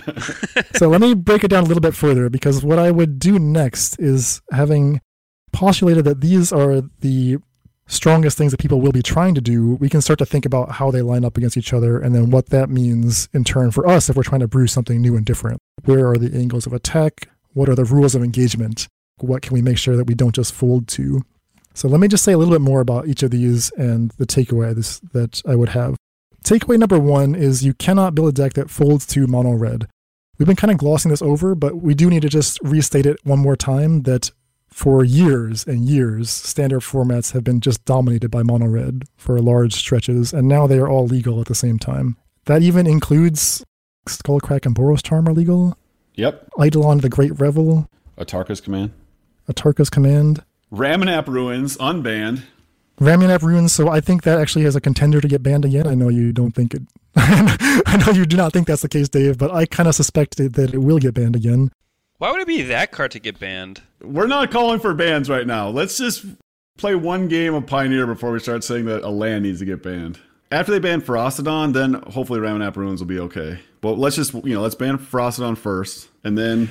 Speaker 4: So let me break it down a little bit further, because what I would do next is, having postulated that these are the strongest things that people will be trying to do, we can start to think about how they line up against each other and then what that means in turn for us if we're trying to brew something new and different. Where are the angles of attack? What are the rules of engagement? What can we make sure that we don't just fold to? So let me just say a little bit more about each of these and the takeaways that I would have. Takeaway number one is you cannot build a deck that folds to mono red. We've been kind of glossing this over, but we do need to just restate it one more time that for years and years, standard formats have been just dominated by mono red for large stretches, and now they are all legal at the same time. That even includes Skullcrack and Boros Charm are legal.
Speaker 2: Yep.
Speaker 4: Eidolon the Great Revel.
Speaker 2: Atarka's Command.
Speaker 4: Atarka's Command.
Speaker 2: Ramunap Ruins, unbanned.
Speaker 4: Ramunap Runes, so I think that actually has a contender to get banned again. I know you don't think it... I know you do not think that's the case, Dave, but I kind of suspect that it will get banned again.
Speaker 3: Why would it be that card to get banned?
Speaker 2: We're not calling for bans right now. Let's just play one game of Pioneer before we start saying that a land needs to get banned. After they ban Ferocidon, then hopefully Ramunap Ruins will be okay. But let's just, you know, let's ban Ferocidon first, and then...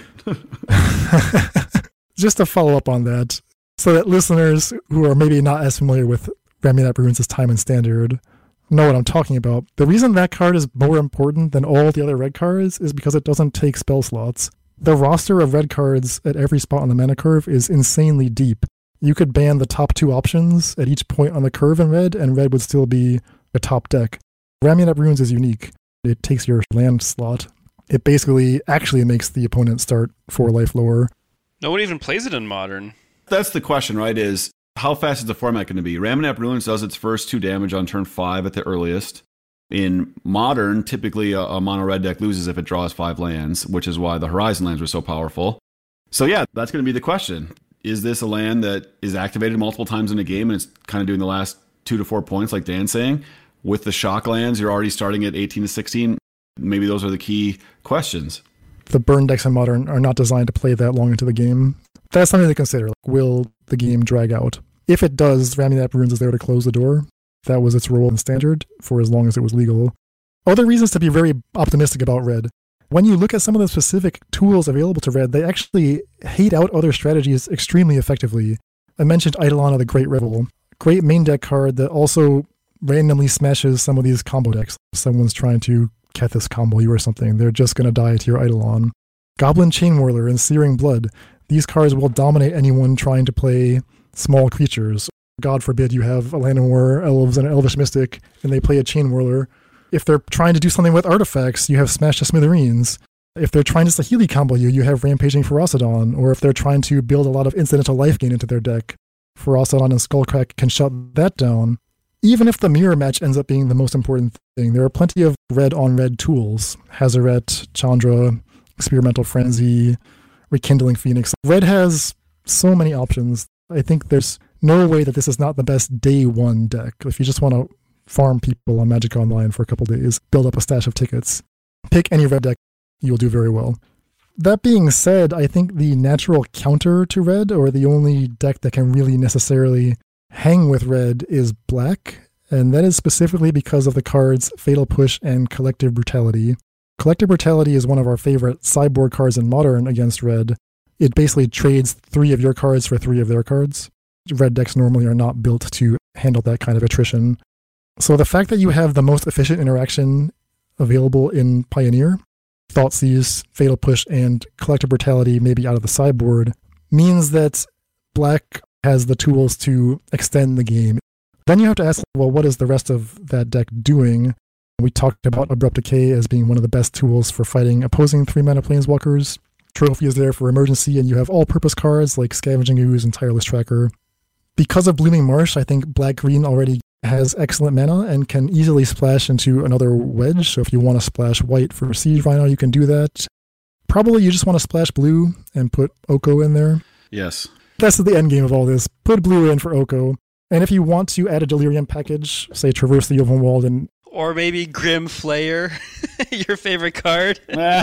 Speaker 4: Just to follow up on that, so that listeners who are maybe not as familiar with Ramunap Ruins' time and standard know what I'm talking about. The reason that card is more important than all the other red cards is because it doesn't take spell slots. The roster of red cards at every spot on the mana curve is insanely deep. You could ban the top two options at each point on the curve in red, and red would still be a top deck. Ramunap Ruins is unique. It takes your land slot. It basically actually makes the opponent start four life lower.
Speaker 3: No one even plays it in Modern.
Speaker 2: That's the question, right, is how fast is the format going to be? Ramunap Ruins does its first two damage on turn five at the earliest. In Modern, typically a, a mono red deck loses if it draws five lands, which is why the Horizon lands were so powerful. So yeah, that's going to be the question. Is this a land that is activated multiple times in a game and it's kind of doing the last two to four points like Dan's saying? With the shock lands, you're already starting at eighteen to sixteen. Maybe those are the key questions.
Speaker 4: The burn decks in Modern are not designed to play that long into the game. That's something to consider. Like, will the game drag out? If it does, Ramunap Ruins is there to close the door. That was its role in Standard for as long as it was legal. Other reasons to be very optimistic about Red. When you look at some of the specific tools available to Red, they actually hate out other strategies extremely effectively. I mentioned Eidolon of the Great Revel. Great main deck card that also randomly smashes some of these combo decks. Someone's trying to Kethis combo you or something. They're just going to die to your Eidolon. Goblin Chain Whirler and Searing Blood. These cards will dominate anyone trying to play small creatures. God forbid you have a Llanowar Elves and an Elvish Mystic, and they play a Chain Whirler. If they're trying to do something with artifacts, you have Smash to Smithereens. If they're trying to Saheeli combo you, you have Rampaging Ferocidon. Or if they're trying to build a lot of incidental life gain into their deck, Ferocidon and Skullcrack can shut that down. Even if the mirror match ends up being the most important thing, there are plenty of red-on-red tools. Hazaret, Chandra, Experimental Frenzy, Rekindling Phoenix. Red has so many options. I think there's no way that this is not the best day one deck. If you just want to farm people on Magic Online for a couple days, build up a stash of tickets, pick any red deck, you'll do very well. That being said, I think the natural counter to red, or the only deck that can really necessarily hang with red, is black, and that is specifically because of the cards Fatal Push and Collective Brutality. Collective Brutality is one of our favorite sideboard cards in Modern against red. It basically trades three of your cards for three of their cards. Red decks normally are not built to handle that kind of attrition. So the fact that you have the most efficient interaction available in Pioneer, Thoughtseize, Fatal Push, and Collective Brutality maybe out of the sideboard, means that black has the tools to extend the game. Then you have to ask, well, what is the rest of that deck doing? We talked about Abrupt Decay as being one of the best tools for fighting opposing three-mana Planeswalkers. Trophy is there for emergency, and you have all-purpose cards like Scavenging Ooze and Tireless Tracker. Because of Blooming Marsh, I think black-green already has excellent mana and can easily splash into another wedge. So if you want to splash white for Siege Rhino, you can do that. Probably you just want to splash blue and put Oko in there.
Speaker 2: Yes.
Speaker 4: That's the end game of all this. Put blue in for Oko. And if you want to add a Delirium package, say Traverse the Ovenwald and...
Speaker 3: Or maybe Grim Flayer, your favorite card.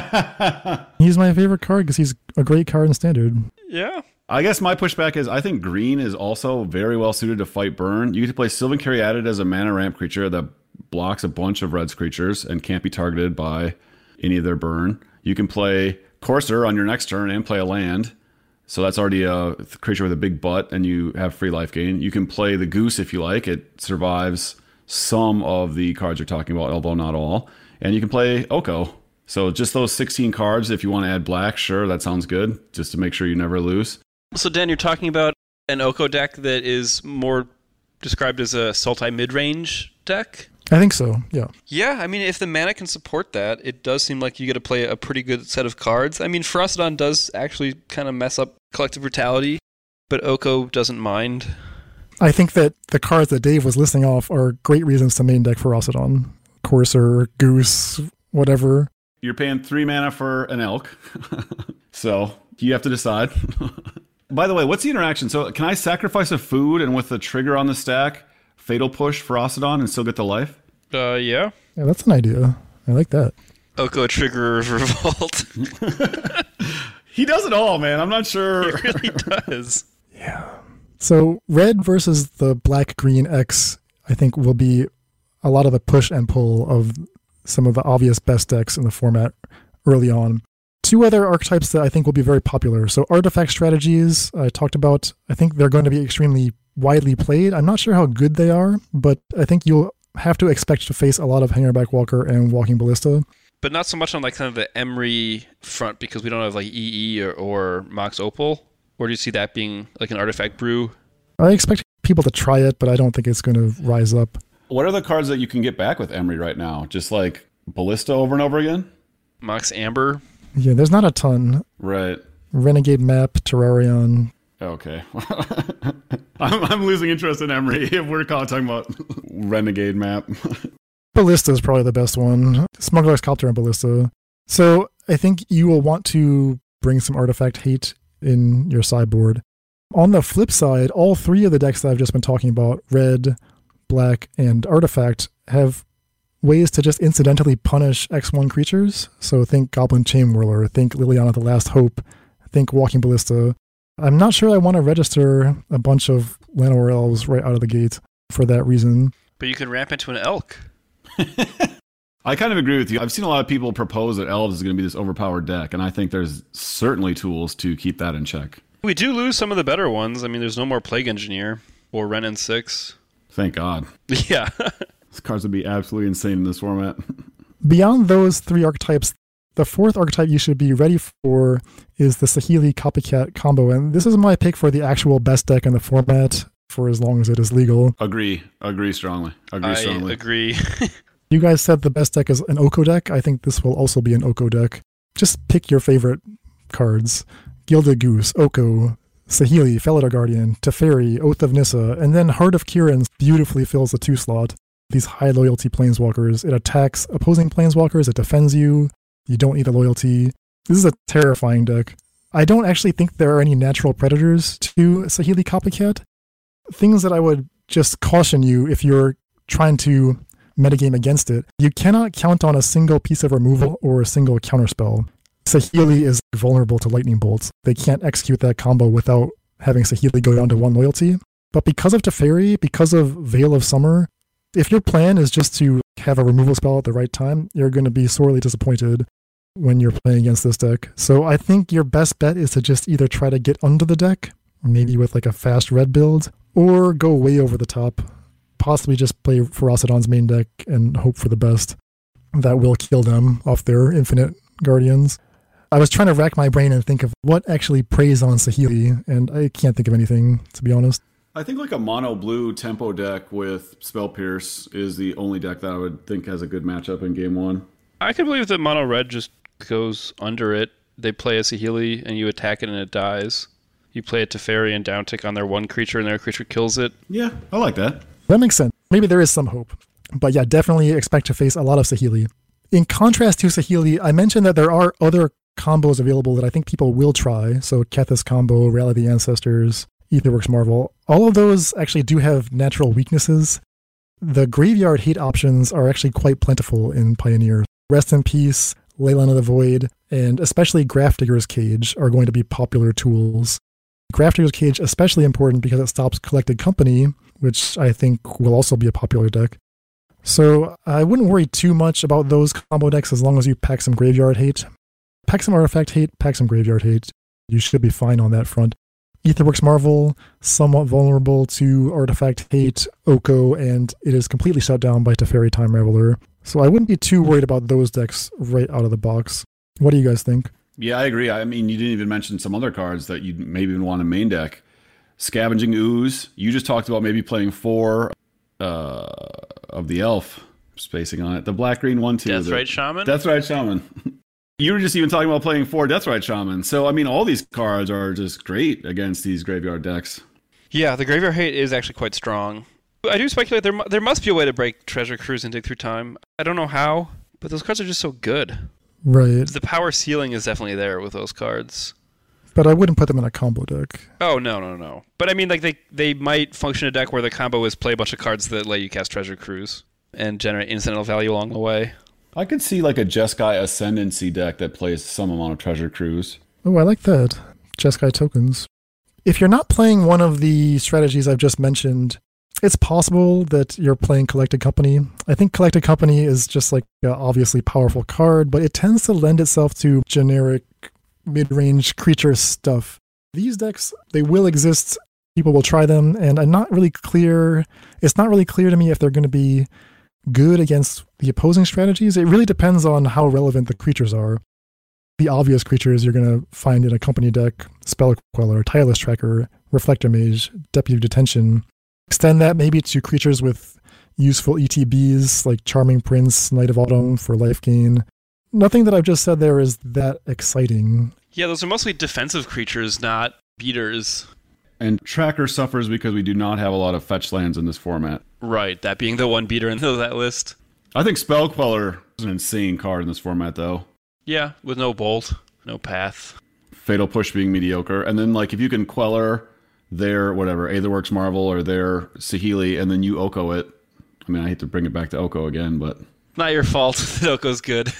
Speaker 4: He's my favorite card because he's a great card in Standard.
Speaker 3: Yeah.
Speaker 2: I guess my pushback is I think green is also very well suited to fight burn. You get to play Sylvan Caryatid as a mana ramp creature that blocks a bunch of red's creatures and can't be targeted by any of their burn. You can play Courser on your next turn and play a land. So that's already a creature with a big butt and you have free life gain. You can play the Goose if you like. It survives some of the cards you're talking about, although not all. And you can play Oko. So just those sixteen cards, if you want to add black, sure, that sounds good, just to make sure you never lose.
Speaker 3: So, Dan, you're talking about an Oko deck that is more described as a Sultai mid-range deck?
Speaker 4: I think so, yeah.
Speaker 3: Yeah, I mean, if the mana can support that, it does seem like you get to play a pretty good set of cards. I mean, Ferocidon does actually kind of mess up Collective Brutality, but Oko doesn't mind.
Speaker 4: I think that the cards that Dave was listing off are great reasons to main deck Ferocidon. Courser, Goose, whatever.
Speaker 2: You're paying three mana for an elk, so you have to decide. By the way, what's the interaction? So can I sacrifice a food and with the trigger on the stack, Fatal Push Ferocidon and still get the life?
Speaker 3: Uh, yeah.
Speaker 4: Yeah, that's an idea. I like that.
Speaker 3: Oko triggers Revolt.
Speaker 2: He does it all, man. I'm not sure.
Speaker 3: He really does.
Speaker 4: Yeah. So red versus the black-green X, I think, will be a lot of the push and pull of some of the obvious best decks in the format early on. Two other archetypes that I think will be very popular. So artifact strategies, I talked about. I think they're going to be extremely widely played. I'm not sure how good they are, but I think you'll have to expect to face a lot of Hangerback Walker and Walking Ballista.
Speaker 3: But not so much on like kind of the Emery front because we don't have like E E or, or Mox Opal. Or do you see that being like an artifact brew?
Speaker 4: I expect people to try it, but I don't think it's going to rise up.
Speaker 2: What are the cards that you can get back with Emery right now? Just like Ballista over and over again?
Speaker 3: Mox Amber.
Speaker 4: Yeah, there's not a ton.
Speaker 2: Right.
Speaker 4: Renegade Map, Terrarion.
Speaker 2: Okay. I'm, I'm losing interest in Emery if we're talking about Renegade Map.
Speaker 4: Ballista is probably the best one. Smuggler's Copter and Ballista. So I think you will want to bring some artifact hate in your sideboard. On the flip side, all three of the decks that I've just been talking about, red, black, and artifact, have ways to just incidentally punish X one creatures. So think Goblin Chain Whirler, think Liliana the Last Hope, think Walking Ballista. I'm not sure I want to register a bunch of Llanowar Elves right out of the gate for that reason.
Speaker 3: But you can ramp into an Elk.
Speaker 2: I kind of agree with you. I've seen a lot of people propose that Elves is going to be this overpowered deck, and I think there's certainly tools to keep that in check.
Speaker 3: We do lose some of the better ones. I mean, there's no more Plague Engineer or Ren and six.
Speaker 2: Thank God.
Speaker 3: Yeah.
Speaker 2: These cards would be absolutely insane in this format.
Speaker 4: Beyond those three archetypes, the fourth archetype you should be ready for is the Saheeli Copycat combo, and this is my pick for the actual best deck in the format for as long as it is legal.
Speaker 2: Agree. Agree strongly. Agree
Speaker 3: I
Speaker 2: strongly.
Speaker 3: agree.
Speaker 4: You guys said the best deck is an Oko deck. I think this will also be an Oko deck. Just pick your favorite cards. Gilded Goose, Oko, Saheeli, Felidar Guardian, Teferi, Oath of Nissa, and then Heart of Kiran beautifully fills the two slot. These high loyalty planeswalkers. It attacks opposing planeswalkers, it defends you, you don't need a loyalty. This is a terrifying deck. I don't actually think there are any natural predators to Saheeli Copycat. Things that I would just caution you if you're trying to metagame against it. You cannot count on a single piece of removal or a single counterspell. Saheeli is vulnerable to lightning bolts. They can't execute that combo without having Saheeli go down to one loyalty. But because of Teferi, because of Veil of Summer, if your plan is just to have a removal spell at the right time, you're going to be sorely disappointed when you're playing against this deck. So I think your best bet is to just either try to get under the deck, maybe with like a fast red build, or go way over the top. Possibly just play Ferocidon's main deck and hope for the best. That will kill them off their infinite guardians. I was trying to rack my brain and think of what actually preys on Saheeli, and I can't think of anything, to be honest.
Speaker 2: I think like a mono blue tempo deck with Spell Pierce is the only deck that I would think has a good matchup in game one.
Speaker 3: I can believe that mono red just goes under it. They play a Saheeli and you attack it and it dies. You play a Teferi and down tick on their one creature and their creature kills it.
Speaker 2: Yeah, I like that.
Speaker 4: That makes sense. Maybe there is some hope. But yeah, definitely expect to face a lot of Saheeli. In contrast to Saheeli, I mentioned that there are other combos available that I think people will try. So Kethis combo, Rally the Ancestors, Aetherworks Marvel. All of those actually do have natural weaknesses. The graveyard hate options are actually quite plentiful in Pioneer. Rest in Peace, Leyline of the Void, and especially Grafdigger's Cage are going to be popular tools. Grafdigger's Cage especially important because it stops Collected Company, which I think will also be a popular deck. So I wouldn't worry too much about those combo decks as long as you pack some graveyard hate. Pack some artifact hate, pack some graveyard hate. You should be fine on that front. Aetherworks Marvel, somewhat vulnerable to artifact hate, Oko, and it is completely shut down by Teferi Time Raveler. So I wouldn't be too worried about those decks right out of the box. What do you guys think?
Speaker 2: Yeah, I agree. I mean, you didn't even mention some other cards that you maybe even want in main deck. Scavenging Ooze. You just talked about maybe playing four uh, of the elf, spacing on it. The black-green one, too.
Speaker 3: Deathrite Shaman?
Speaker 2: Deathrite Shaman. You were just even talking about playing four Deathrite Shaman. So, I mean, all these cards are just great against these graveyard decks.
Speaker 3: Yeah, the graveyard hate is actually quite strong. I do speculate there there must be a way to break Treasure Cruise and Dig Through Time. I don't know how, but those cards are just so good.
Speaker 4: Right.
Speaker 3: The power ceiling is definitely there with those cards.
Speaker 4: But I wouldn't put them in a combo deck.
Speaker 3: Oh, no, no, no. But I mean, like they, they might function a deck where the combo is play a bunch of cards that let you cast Treasure Cruise and generate incidental value along the way.
Speaker 2: I could see like a Jeskai Ascendancy deck that plays some amount of Treasure Cruise.
Speaker 4: Oh, I like that. Jeskai tokens. If you're not playing one of the strategies I've just mentioned, it's possible that you're playing Collected Company. I think Collected Company is just like an obviously powerful card, but it tends to lend itself to generic mid-range creature stuff. These decks, they will exist. People will try them, and I'm not really clear. It's not really clear to me if they're going to be good against the opposing strategies. It really depends on how relevant the creatures are. The obvious creatures you're going to find in a company deck: Spell Queller, Tireless Tracker, Reflector Mage, Deputy Detention. Extend that maybe to creatures with useful E T Bs like Charming Prince, Knight of Autumn for life gain. Nothing that I've just said there is that exciting.
Speaker 3: Yeah, those are mostly defensive creatures, not beaters.
Speaker 2: And Tracker suffers because we do not have a lot of fetch lands in this format.
Speaker 3: Right, that being the one beater in that list.
Speaker 2: I think Spell Queller is an insane card in this format, though.
Speaker 3: Yeah, with no bolt, no path.
Speaker 2: Fatal Push being mediocre. And then, like, if you can Queller their, whatever, Aetherworks Marvel or their Saheeli, and then you Oko it. I mean, I hate to bring it back to Oko again, but...
Speaker 3: Not your fault that Oko's good.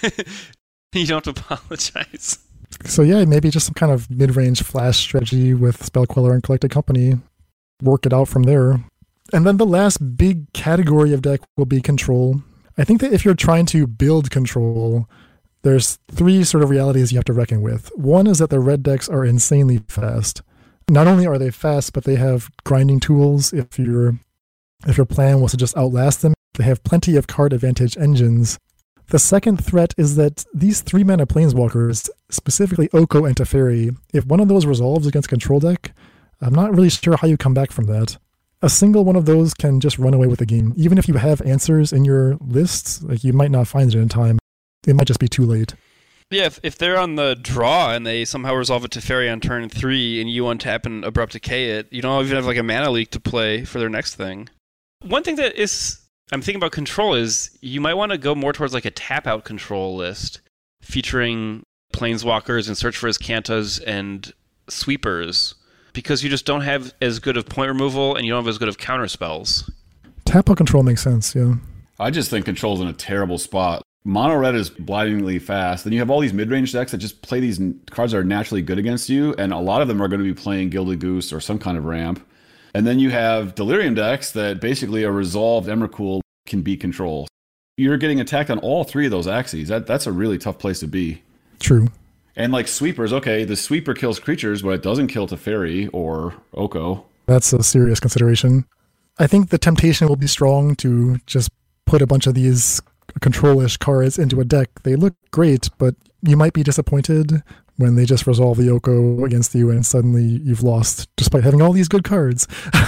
Speaker 3: You don't have to apologize.
Speaker 4: So yeah, maybe just some kind of mid-range flash strategy with Spell Queller and Collected Company. Work it out from there. And then the last big category of deck will be control. I think that if you're trying to build control, there's three sort of realities you have to reckon with. One is that the red decks are insanely fast. Not only are they fast, but they have grinding tools. If your if your plan was to just outlast them, they have plenty of card advantage engines. The second threat is that these three-mana Planeswalkers, specifically Oko and Teferi, if one of those resolves against control deck, I'm not really sure how you come back from that. A single one of those can just run away with the game. Even if you have answers in your lists, like you might not find it in time. It might just be too late.
Speaker 3: Yeah, if, if they're on the draw and they somehow resolve it to Teferi on turn three and you untap and Abrupt Decay it, you don't even have like a mana leak to play for their next thing. One thing that is... I'm thinking about control is you might want to go more towards like a tap-out control list featuring Planeswalkers and Search for Azcantas and Sweepers because you just don't have as good of point removal and you don't have as good of counter spells.
Speaker 4: Tap-out control makes sense, yeah.
Speaker 2: I just think control's in a terrible spot. Mono red is blindingly fast. Then you have all these mid-range decks that just play these cards that are naturally good against you, and a lot of them are going to be playing Gilded Goose or some kind of ramp. And then you have Delirium decks that basically a resolved Emrakul can beat control. You're getting attacked on all three of those axes. That That's a really tough place to be.
Speaker 4: True.
Speaker 2: And like Sweepers, okay, the Sweeper kills creatures, but it doesn't kill Teferi or Oko.
Speaker 4: That's a serious consideration. I think the temptation will be strong to just put a bunch of these control-ish cards into a deck. They look great, but you might be disappointed when they just resolve the Oko against you and suddenly you've lost despite having all these good cards.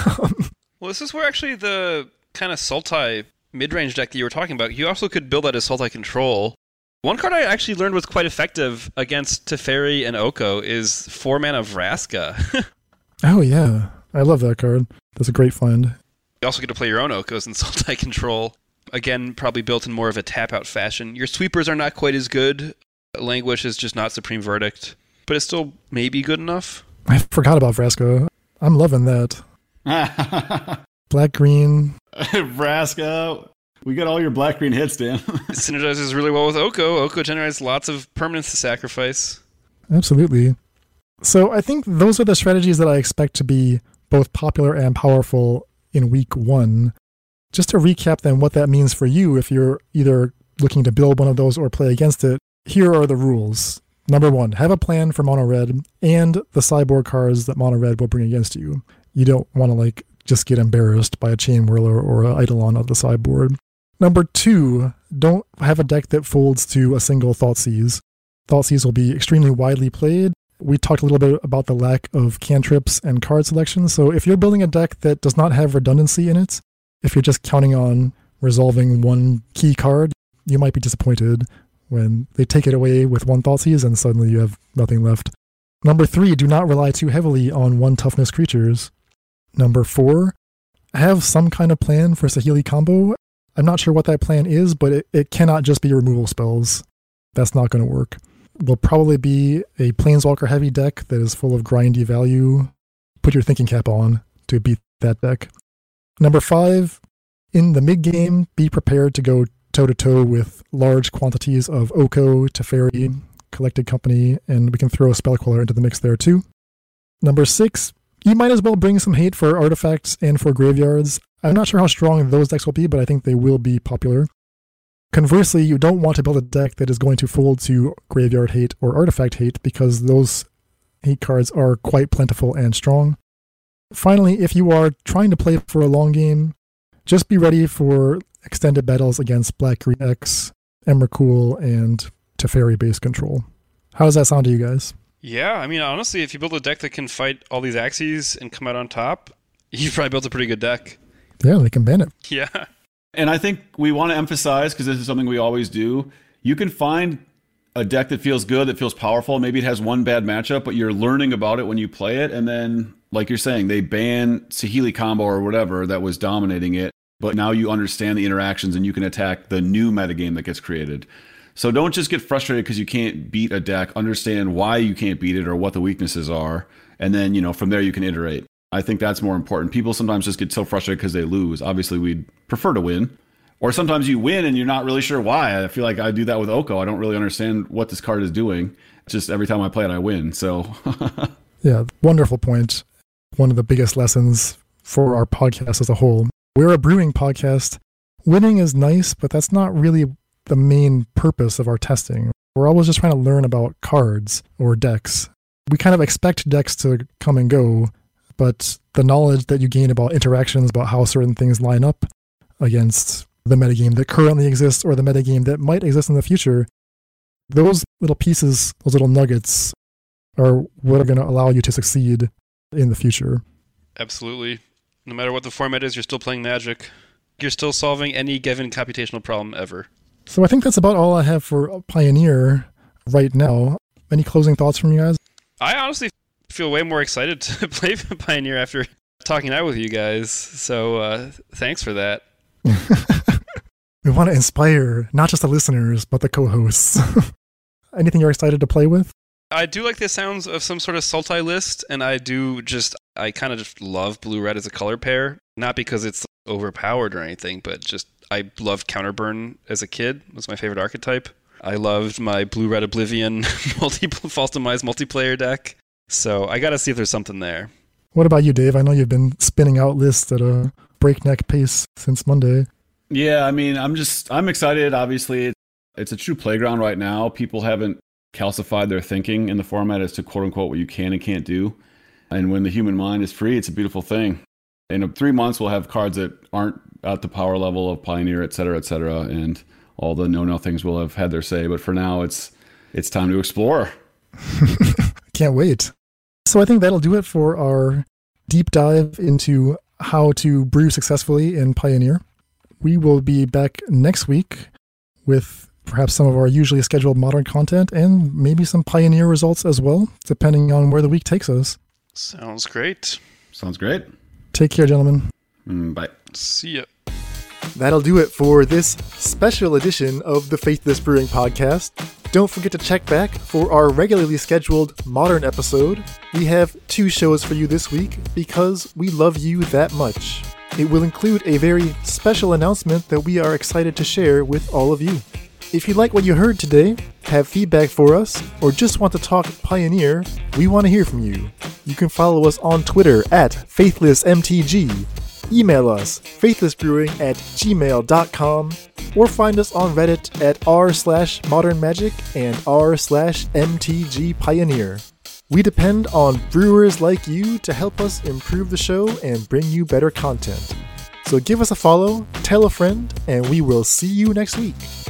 Speaker 3: Well, this is where actually the kind of Sultai mid-range deck that you were talking about, you also could build that as Sultai control. One card I actually learned was quite effective against Teferi and Oko is four mana Vraska.
Speaker 4: Oh yeah, I love that card. That's a great find.
Speaker 3: You also get to play your own Okos in Sultai control. Again, probably built in more of a tap-out fashion. Your Sweepers are not quite as good. Languish is just not Supreme Verdict, but it's still maybe good enough.
Speaker 4: I forgot about Vraska. I'm loving that. Black-green.
Speaker 2: Vraska. We got all your black-green hits, Dan.
Speaker 3: It synergizes really well with Oko. Oko generates lots of permanents to sacrifice.
Speaker 4: Absolutely. So I think those are the strategies that I expect to be both popular and powerful in week one. Just to recap then what that means for you if you're either looking to build one of those or play against it, here are the rules. Number one, have a plan for mono red and the sideboard cards that mono red will bring against you. You don't want to like just get embarrassed by a Chain Whirler or an Eidolon of the sideboard. Number two, don't have a deck that folds to a single Thoughtseize. Thoughtseize will be extremely widely played. We talked a little bit about the lack of cantrips and card selection, so if you're building a deck that does not have redundancy in it, if you're just counting on resolving one key card, you might be disappointed when they take it away with one Thoughtseize and suddenly you have nothing left. Number three, do not rely too heavily on one toughness creatures. Number four, have some kind of plan for Saheeli combo. I'm not sure what that plan is, but it, it cannot just be removal spells. That's not going to work. will probably be a Planeswalker heavy deck that is full of grindy value. Put your thinking cap on to beat that deck. Number five, in the mid-game, be prepared to go toe-to-toe with large quantities of Oko, Teferi, Collected Company, and we can throw a Spellqueller into the mix there too. Number six, you might as well bring some hate for artifacts and for graveyards. I'm not sure how strong those decks will be, but I think they will be popular. Conversely, you don't want to build a deck that is going to fold to graveyard hate or artifact hate because those hate cards are quite plentiful and strong. Finally, if you are trying to play for a long game, just be ready for extended battles against Black Green X, Emrakul, and Teferi-based control. How does that sound to you guys?
Speaker 3: Yeah, I mean, honestly, if you build a deck that can fight all these axes and come out on top, you've probably built a pretty good deck.
Speaker 4: Yeah, they can ban it.
Speaker 3: Yeah.
Speaker 2: And I think we want to emphasize, because this is something we always do, you can find a deck that feels good, that feels powerful. Maybe it has one bad matchup, but you're learning about it when you play it. And then, like you're saying, they ban Saheeli combo or whatever that was dominating it. But now you understand the interactions and you can attack the new metagame that gets created. So don't just get frustrated because you can't beat a deck. Understand why you can't beat it or what the weaknesses are. And then, you know, from there you can iterate. I think that's more important. People sometimes just get so frustrated because they lose. Obviously, we'd prefer to win. Or sometimes you win and you're not really sure why. I feel like I do that with Oko. I don't really understand what this card is doing. Just every time I play it, I win. So,
Speaker 4: yeah, wonderful point. One of the biggest lessons for our podcast as a whole. We're a brewing podcast. Winning is nice, but that's not really the main purpose of our testing. We're always just trying to learn about cards or decks. We kind of expect decks to come and go, but the knowledge that you gain about interactions, about how certain things line up against the metagame that currently exists or the metagame that might exist in the future, those little pieces, those little nuggets are what are going to allow you to succeed in the future.
Speaker 3: Absolutely. No matter what the format is, you're still playing Magic. You're still solving any given computational problem ever.
Speaker 4: So I think that's about all I have for Pioneer right now. Any closing thoughts from you guys?
Speaker 3: I honestly feel way more excited to play Pioneer after talking out with you guys. So uh, thanks for that.
Speaker 4: We want to inspire not just the listeners, but the co-hosts. Anything you're excited to play with?
Speaker 3: I do like the sounds of some sort of Sultai list, and I do just, I kind of just love blue-red as a color pair. Not because it's overpowered or anything, but just, I loved Counterburn as a kid. It was my favorite archetype. I loved my blue-red Oblivion multi false demise multiplayer deck. So I gotta see if there's something there.
Speaker 4: What about you, Dave? I know you've been spinning out lists at a breakneck pace since Monday.
Speaker 2: Yeah, I mean, I'm just, I'm excited. Obviously, it's a true playground right now. People haven't calcified their thinking in the format as to quote unquote what you can and can't do. And when the human mind is free, it's a beautiful thing. In three months, we'll have cards that aren't at the power level of Pioneer, et cetera, et cetera. And all the no-no things will have had their say. But for now, it's it's time to explore.
Speaker 4: Can't wait. So I think that'll do it for our deep dive into how to brew successfully in Pioneer. We will be back next week with perhaps some of our usually scheduled Modern content and maybe some Pioneer results as well, depending on where the week takes us.
Speaker 3: Sounds great.
Speaker 2: Sounds great.
Speaker 4: Take care, gentlemen.
Speaker 2: Mm, bye.
Speaker 3: See ya.
Speaker 1: That'll do it for this special edition of the Faithless Brewing Podcast. Don't forget to check back for our regularly scheduled Modern episode. We have two shows for you this week because we love you that much. It will include a very special announcement that we are excited to share with all of you. If you like what you heard today, have feedback for us, or just want to talk Pioneer, we want to hear from you. You can follow us on Twitter at FaithlessMTG, email us faithlessbrewing at gmail dot com, or find us on Reddit at r slash modern magic and r slash mtg pioneer. We depend on brewers like you to help us improve the show and bring you better content. So give us a follow, tell a friend, and we will see you next week.